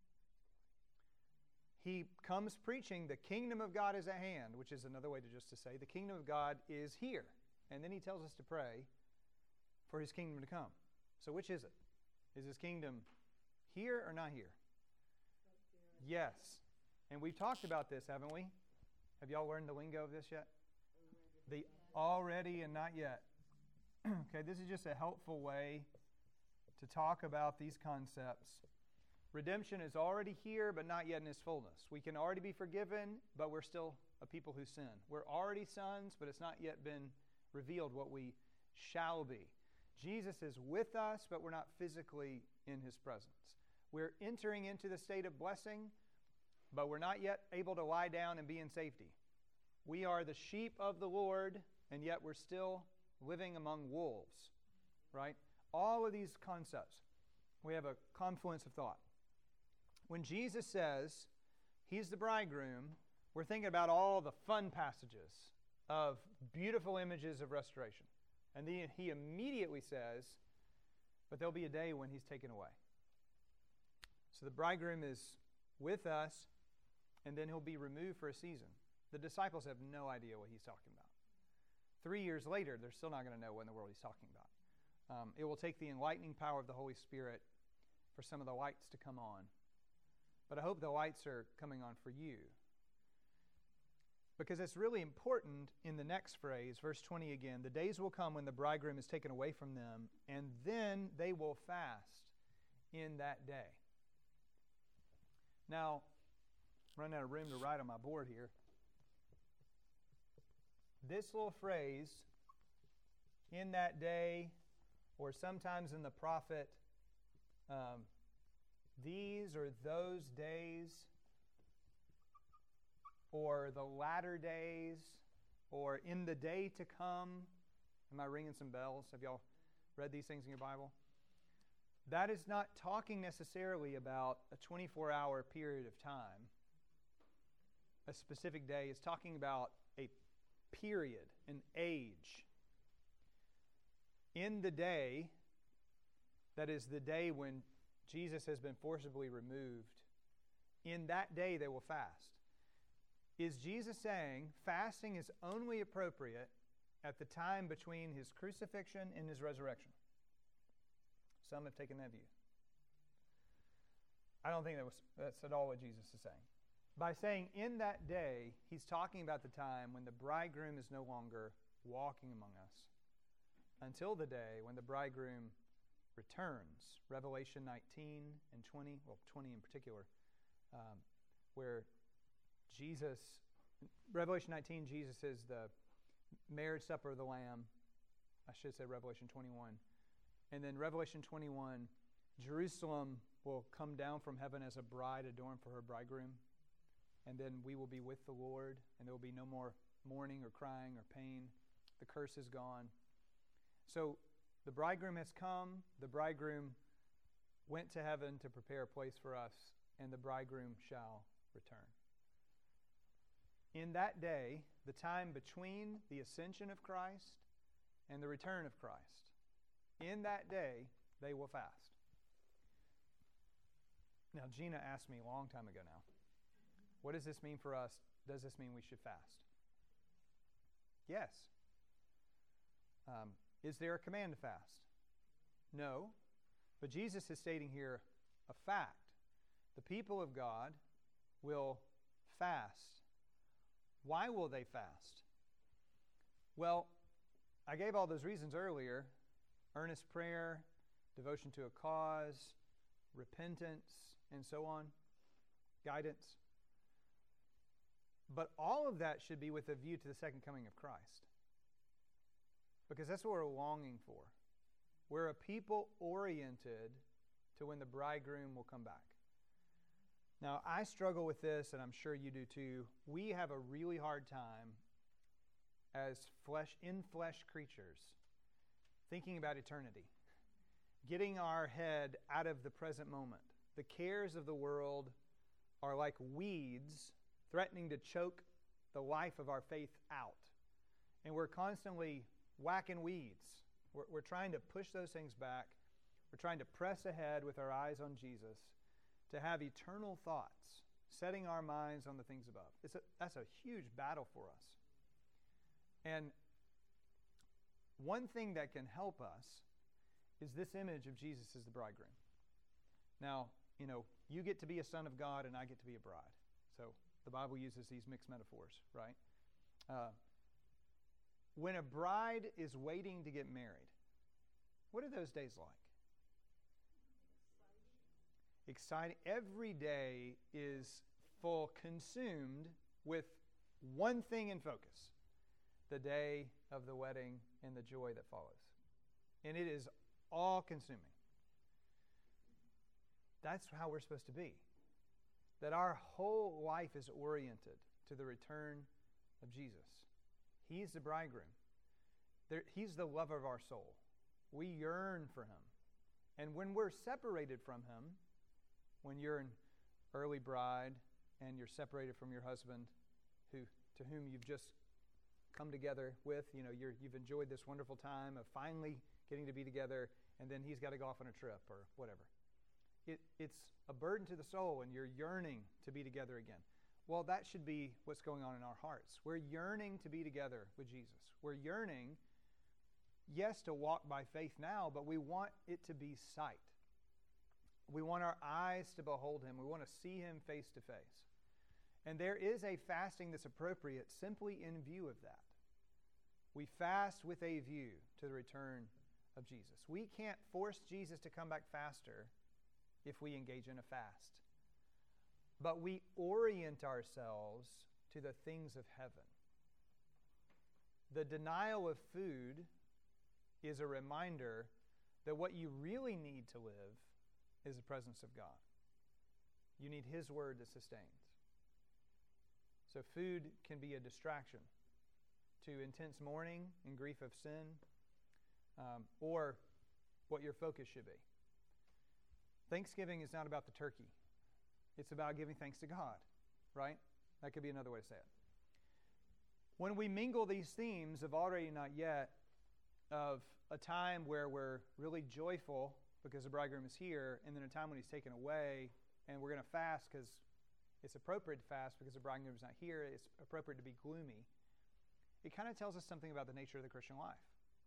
He comes preaching the kingdom of God is at hand, which is another way to just to say the kingdom of God is here. And then he tells us to pray for his kingdom to come. So which is it? Is his kingdom here or not here? Yes. And we've talked about this, haven't we? Have y'all learned the lingo of this yet? The already and not yet. Okay, this is just a helpful way to talk about these concepts. Redemption is already here, but not yet in its fullness. We can already be forgiven, but we're still a people who sin. We're already sons, but it's not yet been revealed what we shall be. Jesus is with us, but we're not physically in his presence. We're entering into the state of blessing, but we're not yet able to lie down and be in safety. We are the sheep of the Lord, and yet we're still living among wolves, right? All of these concepts, we have a confluence of thought. When Jesus says he's the bridegroom, we're thinking about all the fun passages of beautiful images of restoration. And then he immediately says, but there'll be a day when he's taken away. So the bridegroom is with us, and then he'll be removed for a season. The disciples have no idea what he's talking about. Three years later, they're still not going to know what in the world he's talking about. Um, it will take the enlightening power of the Holy Spirit for some of the lights to come on. But I hope the lights are coming on for you. Because it's really important in the next phrase, verse twenty again, the days will come when the bridegroom is taken away from them, and then they will fast in that day. Now, I'm running out of room to write on my board here. This little phrase, in that day, or sometimes in the prophet, um, these or those days, or the latter days, or in the day to come. Am I ringing some bells? Have y'all read these things in your Bible? That is not talking necessarily about a twenty-four hour period of time, a specific day. It's talking about a period, an age. In the day, that is the day when Jesus has been forcibly removed, in that day they will fast. Is Jesus saying fasting is only appropriate at the time between his crucifixion and his resurrection? Some have taken that view. I don't think that was, that's at all what Jesus is saying. By saying in that day, he's talking about the time when the bridegroom is no longer walking among us until the day when the bridegroom returns. Revelation nineteen and twenty, well, twenty in particular, um, where Jesus, Revelation nineteen, Jesus is the marriage supper of the Lamb. I should say Revelation twenty-one. And then Revelation twenty-one, Jerusalem will come down from heaven as a bride adorned for her bridegroom. And then we will be with the Lord, and there will be no more mourning or crying or pain. The curse is gone. So the bridegroom has come. The bridegroom went to heaven to prepare a place for us, and the bridegroom shall return. In that day, the time between the ascension of Christ and the return of Christ, in that day, they will fast. Now, Gina asked me a long time ago now, what does this mean for us? Does this mean we should fast? Yes. Um, is there a command to fast? No. But Jesus is stating here a fact. The people of God will fast. Why will they fast? Well, I gave all those reasons earlier. Earnest prayer, devotion to a cause, repentance, and so on. Guidance. But all of that should be with a view to the second coming of Christ. Because that's what we're longing for. We're a people oriented to when the bridegroom will come back. Now, I struggle with this, and I'm sure you do too. We have a really hard time as flesh, in-flesh creatures thinking about eternity, getting our head out of the present moment. The cares of the world are like weeds threatening to choke the life of our faith out. And we're constantly whacking weeds. We're, we're trying to push those things back We're trying to press ahead with our eyes on Jesus, to have eternal thoughts, setting our minds on the things above. It's a, that's a huge battle for us. And one thing that can help us is this image of Jesus as the bridegroom. Now, you know, you get to be a son of God and I get to be a bride. So the Bible uses these mixed metaphors, right? Uh, when a bride is waiting to get married, what are those days like? Exciting. Every day is full, consumed with one thing in focus: the day of the wedding and the joy that follows. And it is all-consuming. That's how we're supposed to be. That our whole life is oriented to the return of Jesus. He's the bridegroom. There, he's the lover of our soul. We yearn for Him. And when we're separated from Him, when you're an early bride and you're separated from your husband, who to whom you've just come together with, you know, you're, you've enjoyed this wonderful time of finally getting to be together, and then he's got to go off on a trip or whatever. It, it's a burden to the soul, and you're yearning to be together again. Well, that should be what's going on in our hearts. We're yearning to be together with Jesus. We're yearning, yes, to walk by faith now, but we want it to be sight. We want our eyes to behold Him. We want to see Him face to face. And there is a fasting that's appropriate simply in view of that. We fast with a view to the return of Jesus. We can't force Jesus to come back faster if we engage in a fast. But we orient ourselves to the things of heaven. The denial of food is a reminder that what you really need to live is the presence of God. You need His Word that sustains. So food can be a distraction to intense mourning and grief of sin, um, or what your focus should be. Thanksgiving is not about the turkey. It's about giving thanks to God, right? That could be another way to say it. When we mingle these themes of already not yet, of a time where we're really joyful because the bridegroom is here, and then a time when He's taken away, and we're going to fast because it's appropriate to fast because the bridegroom is not here, it's appropriate to be gloomy, it kind of tells us something about the nature of the Christian life.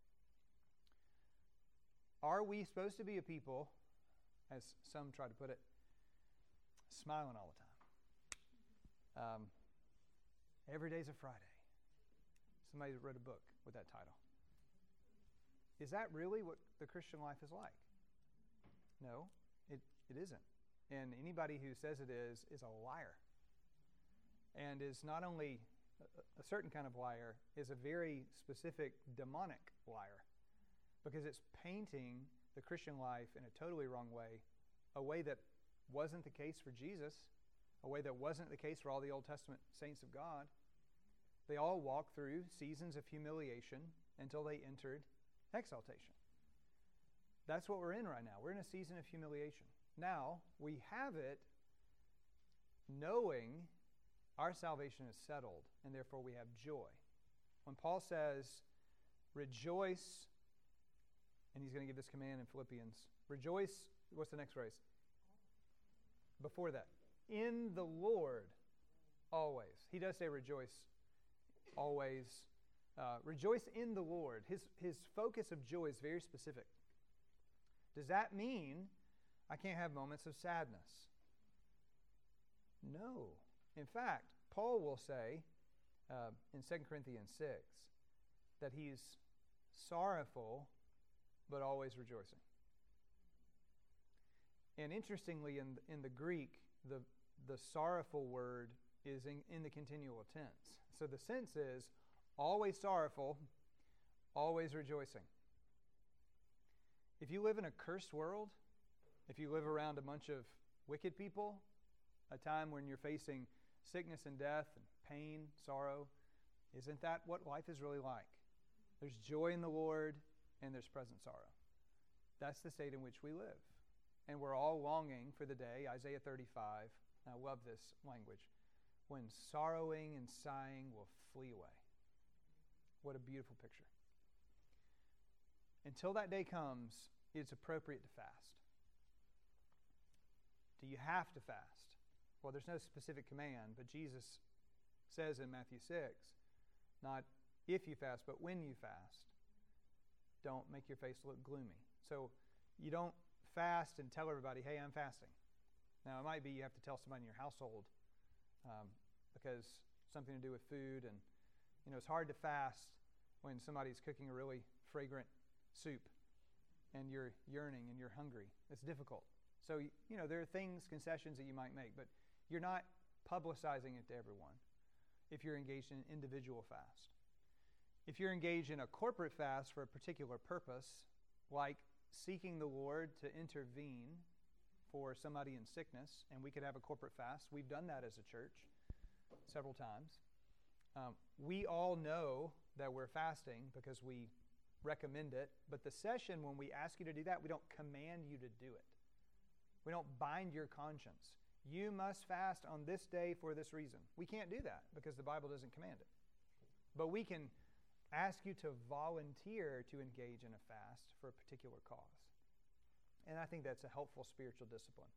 Are we supposed to be a people, as some try to put it, smiling all the time? Um, every day's a Friday. Somebody wrote a book with that title. Is that really what the Christian life is like? No, it, it isn't. And anybody who says it is, is a liar. And is not only a, a certain kind of liar, is a very specific demonic liar. Because it's painting the Christian life in a totally wrong way, a way that wasn't the case for Jesus, a way that wasn't the case for all the Old Testament saints of God. They all walked through seasons of humiliation until they entered exaltation. That's what we're in right now. We're in a season of humiliation. Now, we have it knowing our salvation is settled, and therefore we have joy. When Paul says, rejoice, and he's going to give this command in Philippians, rejoice, what's the next phrase? Before that, in the Lord, always. He does say rejoice, always. Uh, rejoice in the Lord. His, his focus of joy is very specific. Does that mean I can't have moments of sadness? No. In fact, Paul will say uh, in Second Corinthians six that he's sorrowful but always rejoicing. And interestingly, in, in the Greek, the, the sorrowful word is in, in the continual tense. So the sense is always sorrowful, always rejoicing. If you live in a cursed world, if you live around a bunch of wicked people, a time when you're facing sickness and death and pain, sorrow, isn't that what life is really like? There's joy in the Lord and there's present sorrow. That's the state in which we live. And we're all longing for the day, Isaiah thirty-five, and I love this language, when sorrowing and sighing will flee away. What a beautiful picture. Until that day comes, it's appropriate to fast. Do you have to fast? Well, there's no specific command, but Jesus says in Matthew six, not if you fast, but when you fast. Don't make your face look gloomy. So you don't fast and tell everybody, hey, I'm fasting. Now, it might be you have to tell somebody in your household um, because something to do with food. And, you know, it's hard to fast when somebody's cooking a really fragrant soup and you're yearning and you're hungry. It's difficult. So, you know, there are things, concessions that you might make, but you're not publicizing it to everyone if you're engaged in an individual fast. If you're engaged in a corporate fast for a particular purpose, like seeking the Lord to intervene for somebody in sickness, and we could have a corporate fast. We've done that as a church several times. Um, we all know that we're fasting because we recommend it, but the session, when we ask you to do that, we don't command you to do it. We don't bind your conscience. You must fast on this day for this reason. We can't do that because the Bible doesn't command it. But we can ask you to volunteer to engage in a fast for a particular cause. And I think that's a helpful spiritual discipline.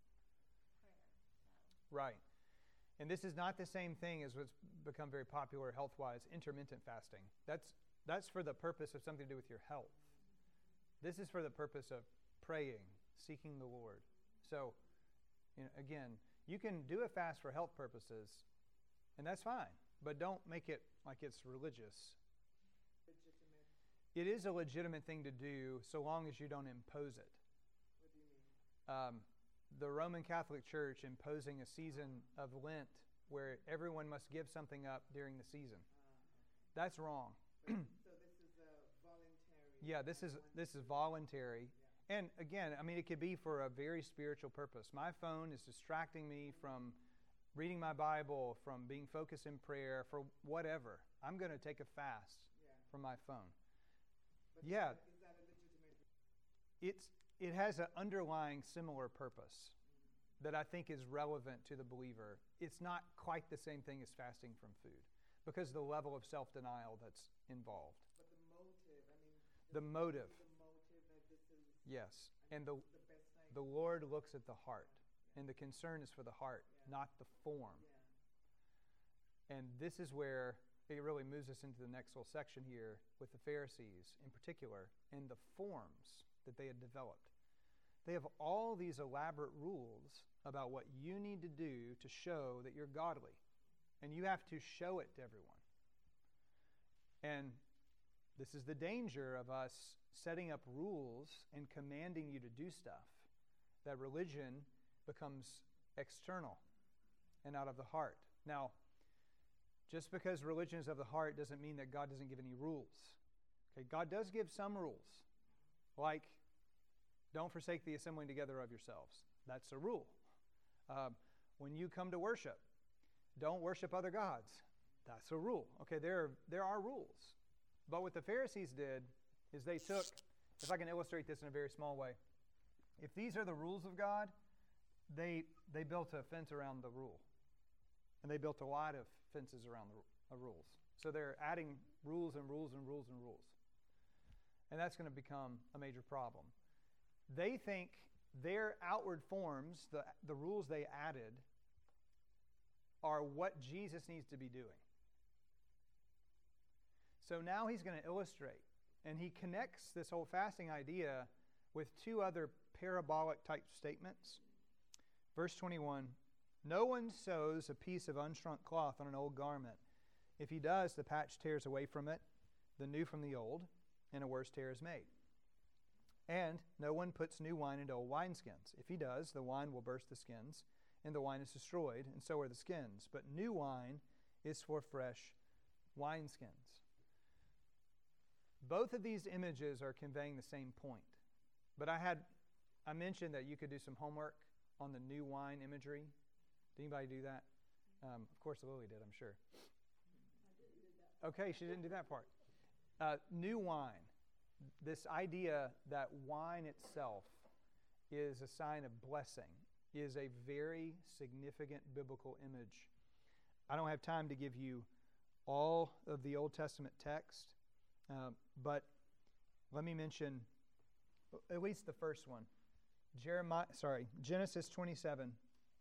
Prayer. Right. And this is not the same thing as what's become very popular health-wise, intermittent fasting. That's that's for the purpose of something to do with your health. This is for the purpose of praying, seeking the Lord. So, you know, again, you can do a fast for health purposes, and that's fine, but don't make it like it's religious. Legitimate. It is a legitimate thing to do so long as you don't impose it. What do you mean? Um, the Roman Catholic Church imposing a season of Lent where everyone must give something up during the season. Uh, that's wrong. so this is a voluntary. Yeah, this is this is voluntary. Yeah. And again, I mean, it could be for a very spiritual purpose. My phone is distracting me from reading my Bible, from being focused in prayer, for whatever. I'm going to take a fast yeah. from my phone. But yeah. Is that a legitimate? It's it has an underlying similar purpose mm-hmm. that I think is relevant to the believer. It's not quite the same thing as fasting from food because of the level of self-denial that's involved. But the motive, I mean, the motive. Yes, and the the Lord looks at the heart, and the concern is for the heart, yeah. not the form. Yeah. And this is where it really moves us into the next little section here with the Pharisees in particular, and the forms that they had developed. They have all these elaborate rules about what you need to do to show that you're godly, and you have to show it to everyone. And this is the danger of us setting up rules and commanding you to do stuff, that religion becomes external and out of the heart. Now, just because religion is of the heart doesn't mean that God doesn't give any rules. Okay, God does give some rules, like don't forsake the assembling together of yourselves. That's a rule. Um, when you come to worship, don't worship other gods. That's a rule. Okay, there, there are rules. But what the Pharisees did is they took, if I can illustrate this in a very small way, if these are the rules of God, they they built a fence around the rule. And they built a lot of fences around the uh, rules. So they're adding rules and rules and rules and rules. And that's going to become a major problem. They think their outward forms, the, the rules they added, are what Jesus needs to be doing. So now he's going to illustrate, and he connects this whole fasting idea with two other parabolic type statements. Verse twenty-one, no one sews a piece of unshrunk cloth on an old garment. If he does, the patch tears away from it, the new from the old, and a worse tear is made. And no one puts new wine into old wineskins. If he does, the wine will burst the skins, and the wine is destroyed, and so are the skins. But new wine is for fresh wineskins. Both of these images are conveying the same point. But I had, I mentioned that you could do some homework on the new wine imagery. Did anybody do that? Um, of course, Lily did, I'm sure. Okay, she didn't do that part. Uh, new wine. This idea that wine itself is a sign of blessing is a very significant biblical image. I don't have time to give you all of the Old Testament text, uh, but let me mention at least the first one. Jeremiah, sorry, Genesis twenty-seven.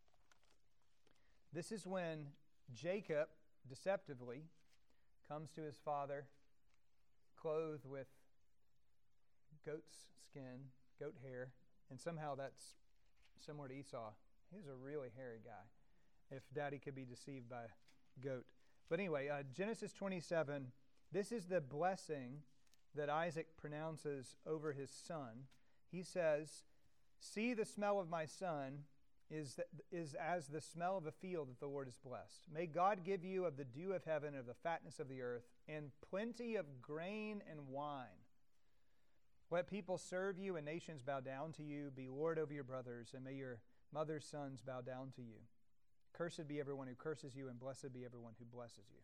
This is when Jacob deceptively comes to his father, clothed with goat's skin, goat hair, and somehow that's similar to Esau. He's a really hairy guy, if daddy could be deceived by a goat. But anyway, uh, Genesis twenty-seven, this is the blessing that Isaac pronounces over his son. He says, "See, the smell of my son is, th- is as the smell of a field that the Lord has blessed. May God give you of the dew of heaven, of the fatness of the earth, and plenty of grain and wine. Let people serve you and nations bow down to you. Be Lord over your brothers, and may your mother's sons bow down to you. Cursed be everyone who curses you, and blessed be everyone who blesses you."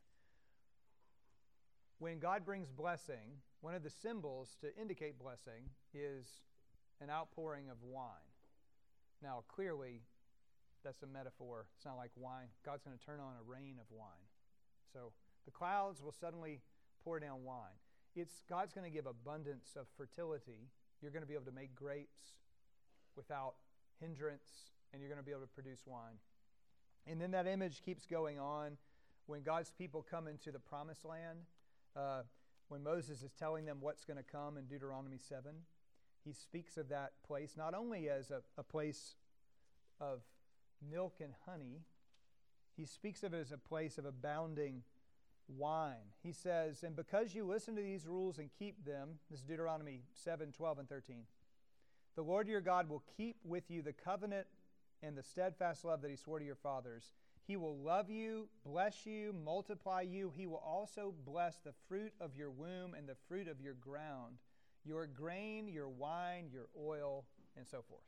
When God brings blessing, one of the symbols to indicate blessing is an outpouring of wine. Now, clearly, that's a metaphor. It's not like wine. God's going to turn on a rain of wine. So the clouds will suddenly pour down wine. It's God's going to give abundance of fertility. You're going to be able to make grapes without hindrance, and you're going to be able to produce wine. And then that image keeps going on. When God's people come into the promised land, uh, when Moses is telling them what's going to come in Deuteronomy seven, he speaks of that place not only as a, a place of milk and honey, he speaks of it as a place of abounding wine. He says, "And because you listen to these rules and keep them," this is Deuteronomy seven, twelve, and thirteen, "the Lord your God will keep with you the covenant and the steadfast love that he swore to your fathers. He will love you, bless you, multiply you. He will also bless the fruit of your womb and the fruit of your ground, your grain, your wine, your oil," and so forth.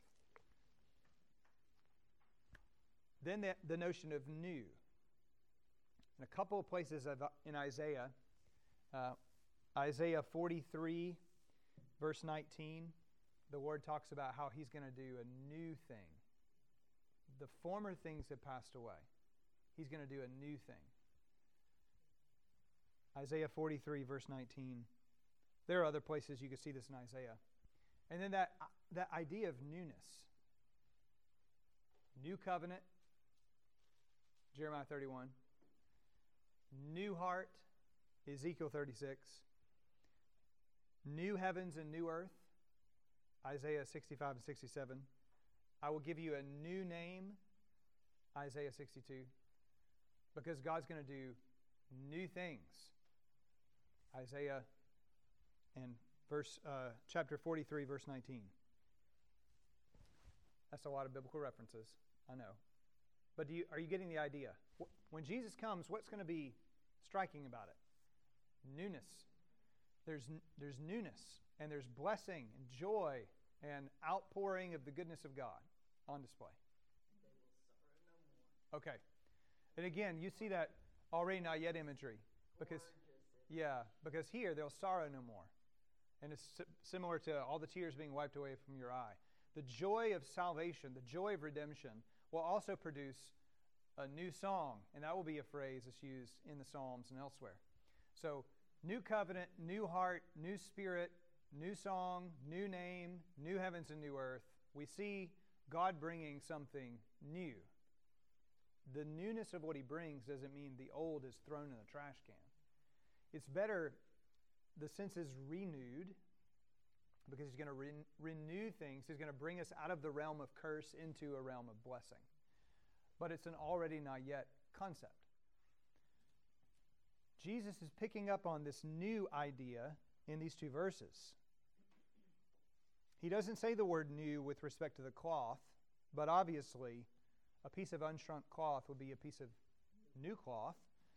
Then the, the notion of new. In a couple of places of, in Isaiah, uh, Isaiah forty-three, verse nineteen, the Lord talks about how he's going to do a new thing. The former things have passed away. He's going to do a new thing. Isaiah forty-three, verse nineteen. There are other places you can see this in Isaiah. And then that, that idea of newness. New covenant, Jeremiah thirty-one. New heart, Ezekiel thirty-six. New heavens and new earth, Isaiah sixty-five and sixty-seven. I will give you a new name, Isaiah sixty-two. Because God's going to do new things, Isaiah and verse uh, chapter forty-three, verse nineteen. That's a lot of biblical references, I know. But do you, are you getting the idea? When Jesus comes, what's going to be striking about it? Newness. There's, there's newness, and there's blessing and joy and outpouring of the goodness of God on display. They will suffer no more. Okay. And again, you see that already not yet imagery. Because, yeah, because here they'll sorrow no more. And it's similar to all the tears being wiped away from your eye. The joy of salvation, the joy of redemption, will also produce a new song. And that will be a phrase that's used in the Psalms and elsewhere. So, new covenant, new heart, new spirit, new song, new name, new heavens and new earth. We see God bringing something new. The newness of what he brings doesn't mean the old is thrown in the trash can. It's better the sense is renewed, because he's going to re- renew things. He's going to bring us out of the realm of curse into a realm of blessing. But it's an already not yet concept. Jesus is picking up on this new idea in these two verses. He doesn't say the word new with respect to the cloth, but obviously a piece of unshrunk cloth would be a piece of new cloth.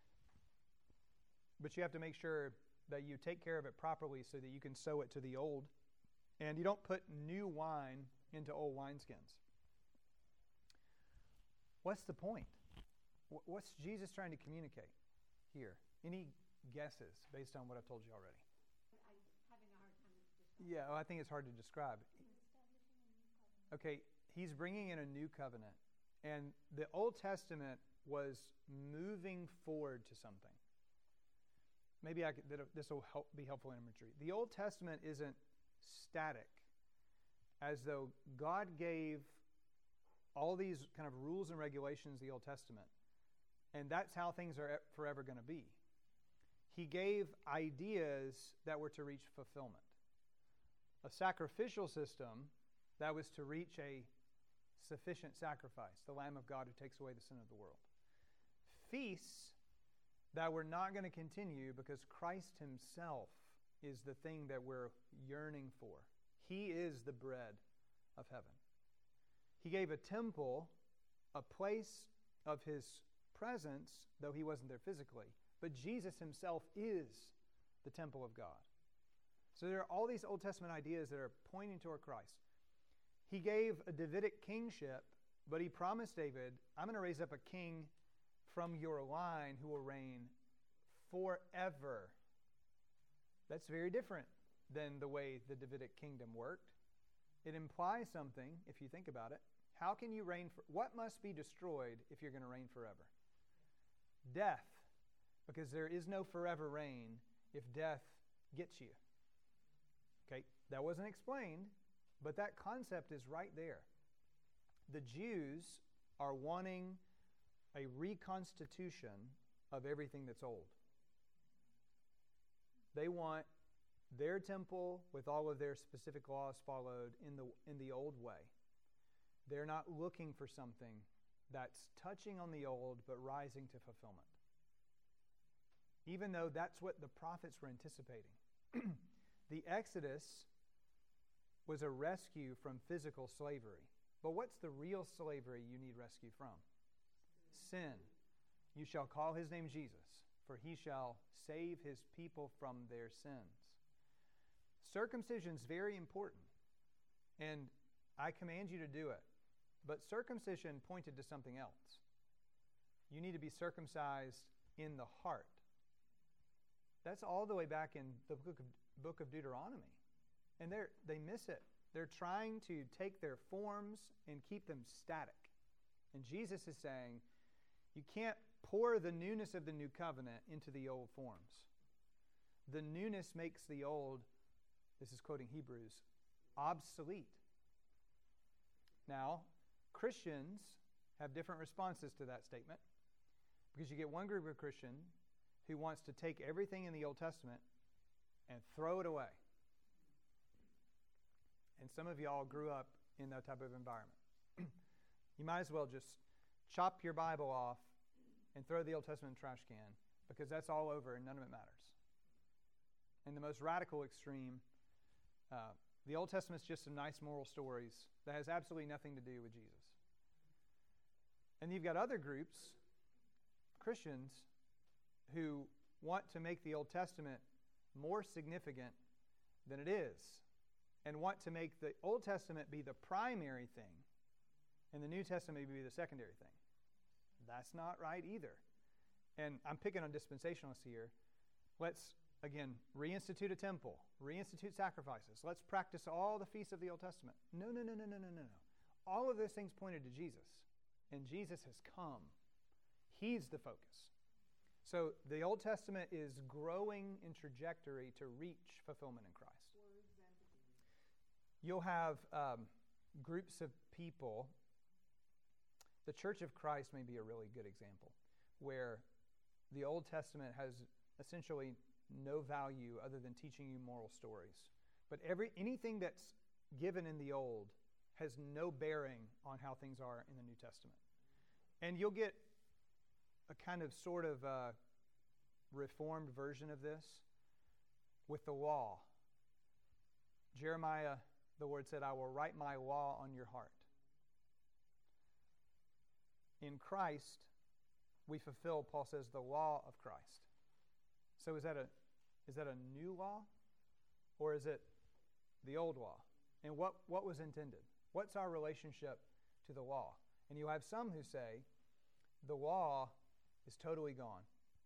But you have to make sure that you take care of it properly so that you can sew it to the old. And you don't put new wine into old wineskins. What's the point? What's Jesus trying to communicate here? Any guesses based on what I've told you already? I'm having a hard time describing. Yeah, well, I think it's hard to describe. Okay, he's bringing in a new covenant. And the Old Testament was moving forward to something. Maybe I could, this will help, be helpful in imagery. The Old Testament isn't static. as though God gave all these kind of rules and regulations in the Old Testament, and that's how things are forever going to be. He gave ideas that were to reach fulfillment. A sacrificial system that was to reach a sufficient sacrifice, the Lamb of God who takes away the sin of the world. Feasts that were not going to continue because Christ himself is the thing that we're yearning for. He is the bread of heaven. He gave a temple, a place of his presence, though he wasn't there physically. But Jesus himself is the temple of God. So there are all these Old Testament ideas that are pointing toward Christ. He gave a Davidic kingship, but he promised David, I'm going to raise up a king from your line who will reign forever. That's very different than the way the Davidic kingdom worked. It implies something, if you think about it. How can you reign for, what must be destroyed if you're going to reign forever? Death, because there is no forever reign if death gets you. Okay, that wasn't explained, but that concept is right there. The Jews are wanting a reconstitution of everything that's old. They want their temple with all of their specific laws followed in the in the old way. They're not looking for something that's touching on the old but rising to fulfillment. Even though that's what the prophets were anticipating. The Exodus was a rescue from physical slavery. But what's the real slavery you need rescue from? Sin. You shall call his name Jesus, for he shall save his people from their sins. Circumcision is very important, and I command you to do it. But circumcision pointed to something else. You need to be circumcised in the heart. That's all the way back in the book of, book of Deuteronomy. And they they miss it. They're trying to take their forms and keep them static. And Jesus is saying, you can't pour the newness of the new covenant into the old forms. The newness makes the old, this is quoting Hebrews, obsolete. Now, Christians have different responses to that statement, because you get one group of Christians who wants to take everything in the Old Testament and throw it away. And some of y'all grew up in that type of environment. You might as well just chop your Bible off and throw the Old Testament in the trash can, because that's all over and none of it matters. In the most radical extreme, uh, the Old Testament's just some nice moral stories that has absolutely nothing to do with Jesus. And you've got other groups, Christians, who want to make the Old Testament more significant than it is, and want to make the Old Testament be the primary thing and the New Testament be the secondary thing. That's not right either. And I'm picking on dispensationalists here. Let's, again, reinstitute a temple, reinstitute sacrifices. Let's practice all the feasts of the Old Testament. No, no, no, no, no, no, no, no. All of those things pointed to Jesus, and Jesus has come. He's the focus. So the Old Testament is growing in trajectory to reach fulfillment in Christ. You'll have um, groups of people. The Church of Christ may be a really good example, where the Old Testament has essentially no value other than teaching you moral stories. But every anything that's given in the Old has no bearing on how things are in the New Testament. And you'll get a kind of sort of uh, reformed version of this with the law. Jeremiah, the Lord said, I will write my law on your heart. In Christ, we fulfill, Paul says, the law of Christ. So is that a is that a new law, or is it the old law? And what, what was intended? What's our relationship to the law? And you have some who say the law is totally gone.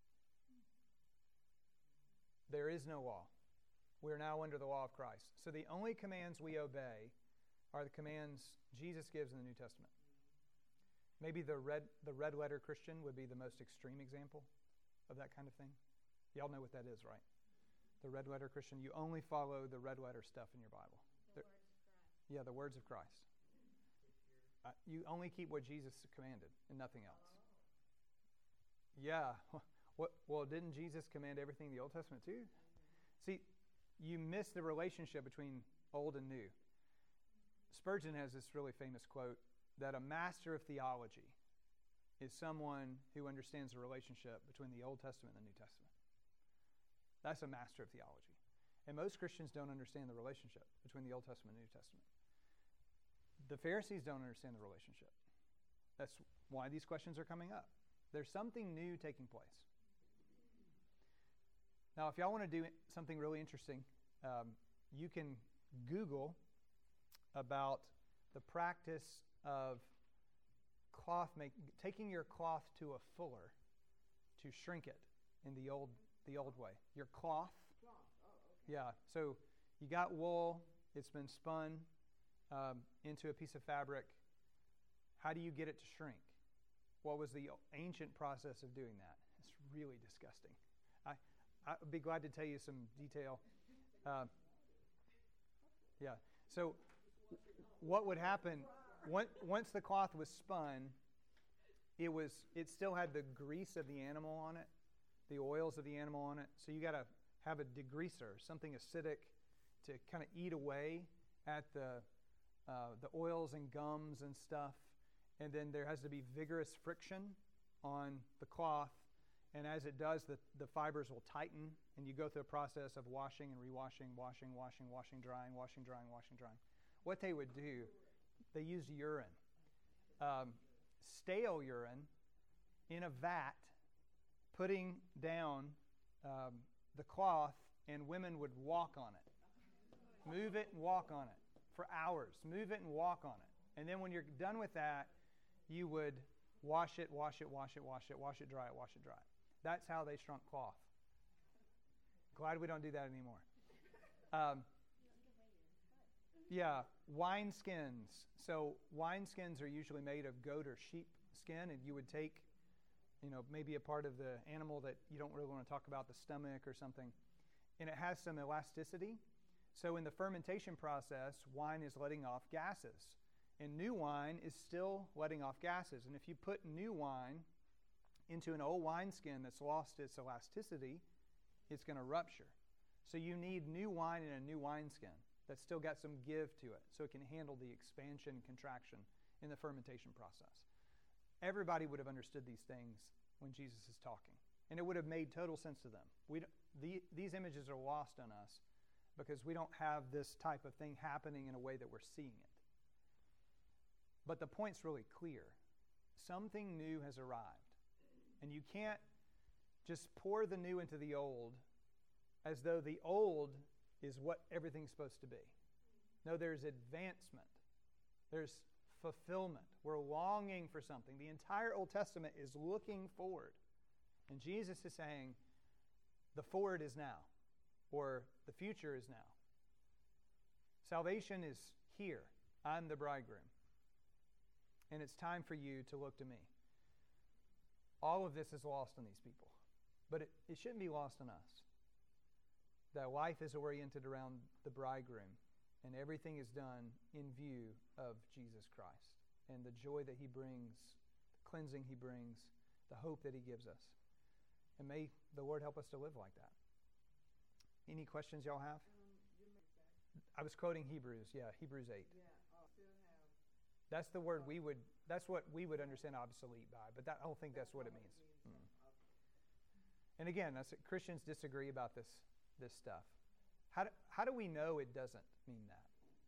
There is no law. We are now under the law of Christ. So the only commands we obey are the commands Jesus gives in the New Testament. Maybe the red the red letter Christian would be the most extreme example of that kind of thing. Y'all know what that is, right? The red letter Christian. You only follow the red letter stuff in your Bible. The There, word spread. Yeah, the words of Christ. Uh, you only keep what Jesus commanded and nothing else. Yeah. What? Well, didn't Jesus command everything in the Old Testament too? See, you miss the relationship between old and new. Spurgeon has this really famous quote that a master of theology is someone who understands the relationship between the Old Testament and the New Testament. That's a master of theology. And most Christians don't understand the relationship between the Old Testament and New Testament. The Pharisees don't understand the relationship. That's why these questions are coming up. There's something new taking place. Now, if y'all want to do something really interesting, um, you can Google about the practice of cloth make, taking your cloth to a fuller to shrink it in the old the old way. Your cloth. Cloth. Oh, okay. Yeah. So you got wool. It's been spun um, into a piece of fabric. How do you get it to shrink? What was the ancient process of doing that? It's really disgusting. I I'd be glad to tell you some detail. Uh, yeah. So what would happen once the cloth was spun? It was it still had the grease of the animal on it, the oils of the animal on it. So you got to have a degreaser, something acidic, to kind of eat away at the uh, the oils and gums and stuff. And then there has to be vigorous friction on the cloth. And as it does, the, the fibers will tighten, and you go through a process of washing and rewashing, washing, washing, washing, drying, washing, drying, washing, drying. What they would do, they used urine, um, stale urine in a vat, putting down um, the cloth, and women would walk on it. Move it and walk on it for hours. Move it and walk on it. And then when you're done with that, you would wash it, wash it, wash it, wash it, wash it, dry it, wash it, dry it. That's how they shrunk cloth. Glad we don't do that anymore. Um, yeah, wine skins. So wine skins are usually made of goat or sheep skin, and you would take, you know, maybe a part of the animal that you don't really want to talk about, the stomach or something, and it has some elasticity. So in the fermentation process, wine is letting off gases, and new wine is still letting off gases. And if you put new wine into an old wineskin that's lost its elasticity, it's going to rupture. So you need new wine in a new wineskin that's still got some give to it, so it can handle the expansion and contraction in the fermentation process. Everybody would have understood these things when Jesus is talking, and it would have made total sense to them. We don't, the, these images are lost on us because we don't have this type of thing happening in a way that we're seeing it. But the point's really clear. Something new has arrived. And you can't just pour the new into the old as though the old is what everything's supposed to be. No, there's advancement. There's fulfillment. We're longing for something. The entire Old Testament is looking forward. And Jesus is saying, the forward is now, or the future is now. Salvation is here. I'm the bridegroom. And it's time for you to look to me. All of this is lost on these people. But it, it shouldn't be lost on us. That life is oriented around the bridegroom, and everything is done in view of Jesus Christ and the joy that he brings, the cleansing he brings, the hope that he gives us. And may the Lord help us to live like that. Any questions y'all have? Um, I was quoting Hebrews, yeah, Hebrews eight. yeah, uh, still have. That's the word we would, that's what we would understand obsolete by, but that, I don't think that's, what it means. Mm. Okay. And again, that's, Christians disagree about this, this stuff. How do, how do we know it doesn't mean that?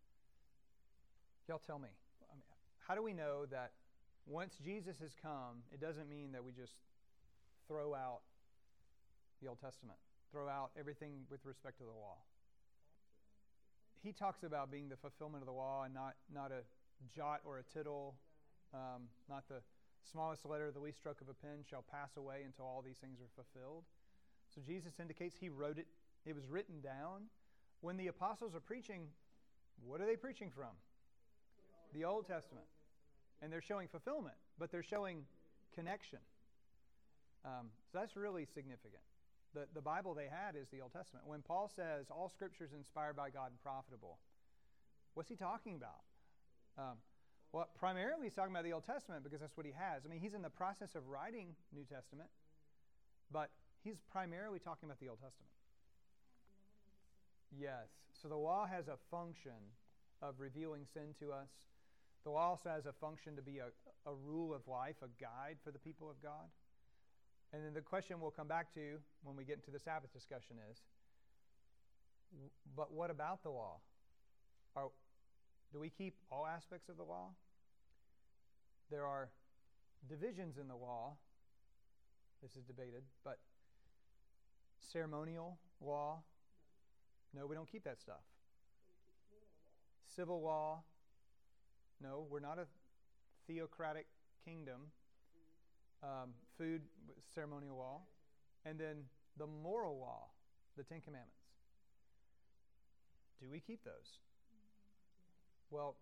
Y'all tell me. I mean, how do we know that once Jesus has come, it doesn't mean that we just throw out the Old Testament, throw out everything with respect to the law? He talks about being the fulfillment of the law and not, not a jot or a tittle, um, not the smallest letter, the least stroke of a pen shall pass away until all these things are fulfilled. So Jesus indicates he wrote it, it was written down. When the apostles are preaching, what are they preaching from? The Old Testament. And they're showing fulfillment, but they're showing connection. Um, so that's really significant. The, the Bible they had is the Old Testament. When Paul says all Scripture is inspired by God and profitable, What's he talking about? Um, well, primarily he's talking about the Old Testament because that's what he has. I mean, he's in the process of writing New Testament, but he's primarily talking about the Old Testament. Yes. So the law has a function of revealing sin to us. The law also has a function to be a, a rule of life, a guide for the people of God. And then the question we'll come back to when we get into the Sabbath discussion is, but what about the law? Are, do we keep all aspects of the law? There are divisions in the law. This is debated, but ceremonial law, no, we don't keep that stuff. Civil law, no, we're not a theocratic kingdom. Um, food, ceremonial law. And then the moral law, the Ten Commandments. Do we keep those? Well,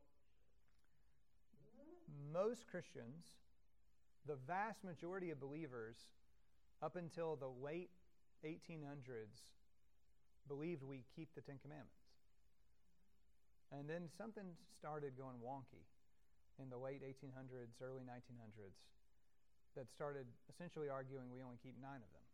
most Christians, the vast majority of believers, up until the late eighteen hundreds, believed we keep the Ten Commandments. And then something started going wonky in the late eighteen hundreds, early nineteen hundreds, that started essentially arguing we only keep nine of them.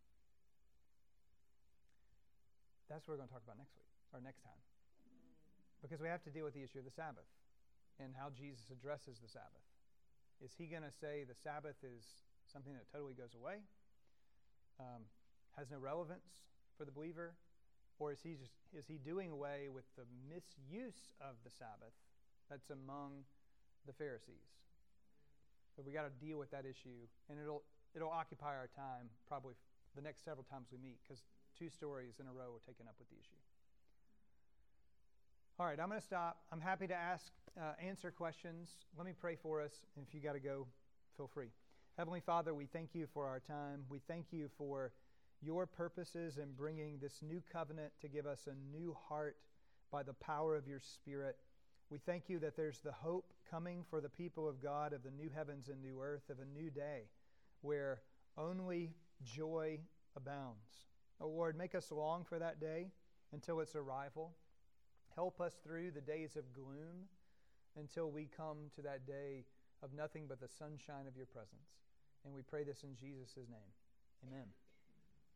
That's what we're going to talk about next week, or next time. Because we have to deal with the issue of the Sabbath and how Jesus addresses the Sabbath. Is he going to say the Sabbath is something that totally goes away, um, has no relevance for the believer, or is he just is he doing away with the misuse of the Sabbath that's among the Pharisees? So we got to deal with that issue, and it'll it'll occupy our time probably the next several times we meet, because two stories in a row are taken up with the issue. All right, I'm going to stop. I'm happy to ask, uh, answer questions. Let me pray for us, and if you got to go, feel free. Heavenly Father, we thank you for our time. We thank you for your purposes in bringing this new covenant to give us a new heart by the power of your Spirit. We thank you that there's the hope coming for the people of God of the new heavens and new earth, of a new day where only joy abounds. Oh Lord, make us long for that day until its arrival. Help us through the days of gloom until we come to that day of nothing but the sunshine of your presence. And we pray this in Jesus' name. Amen.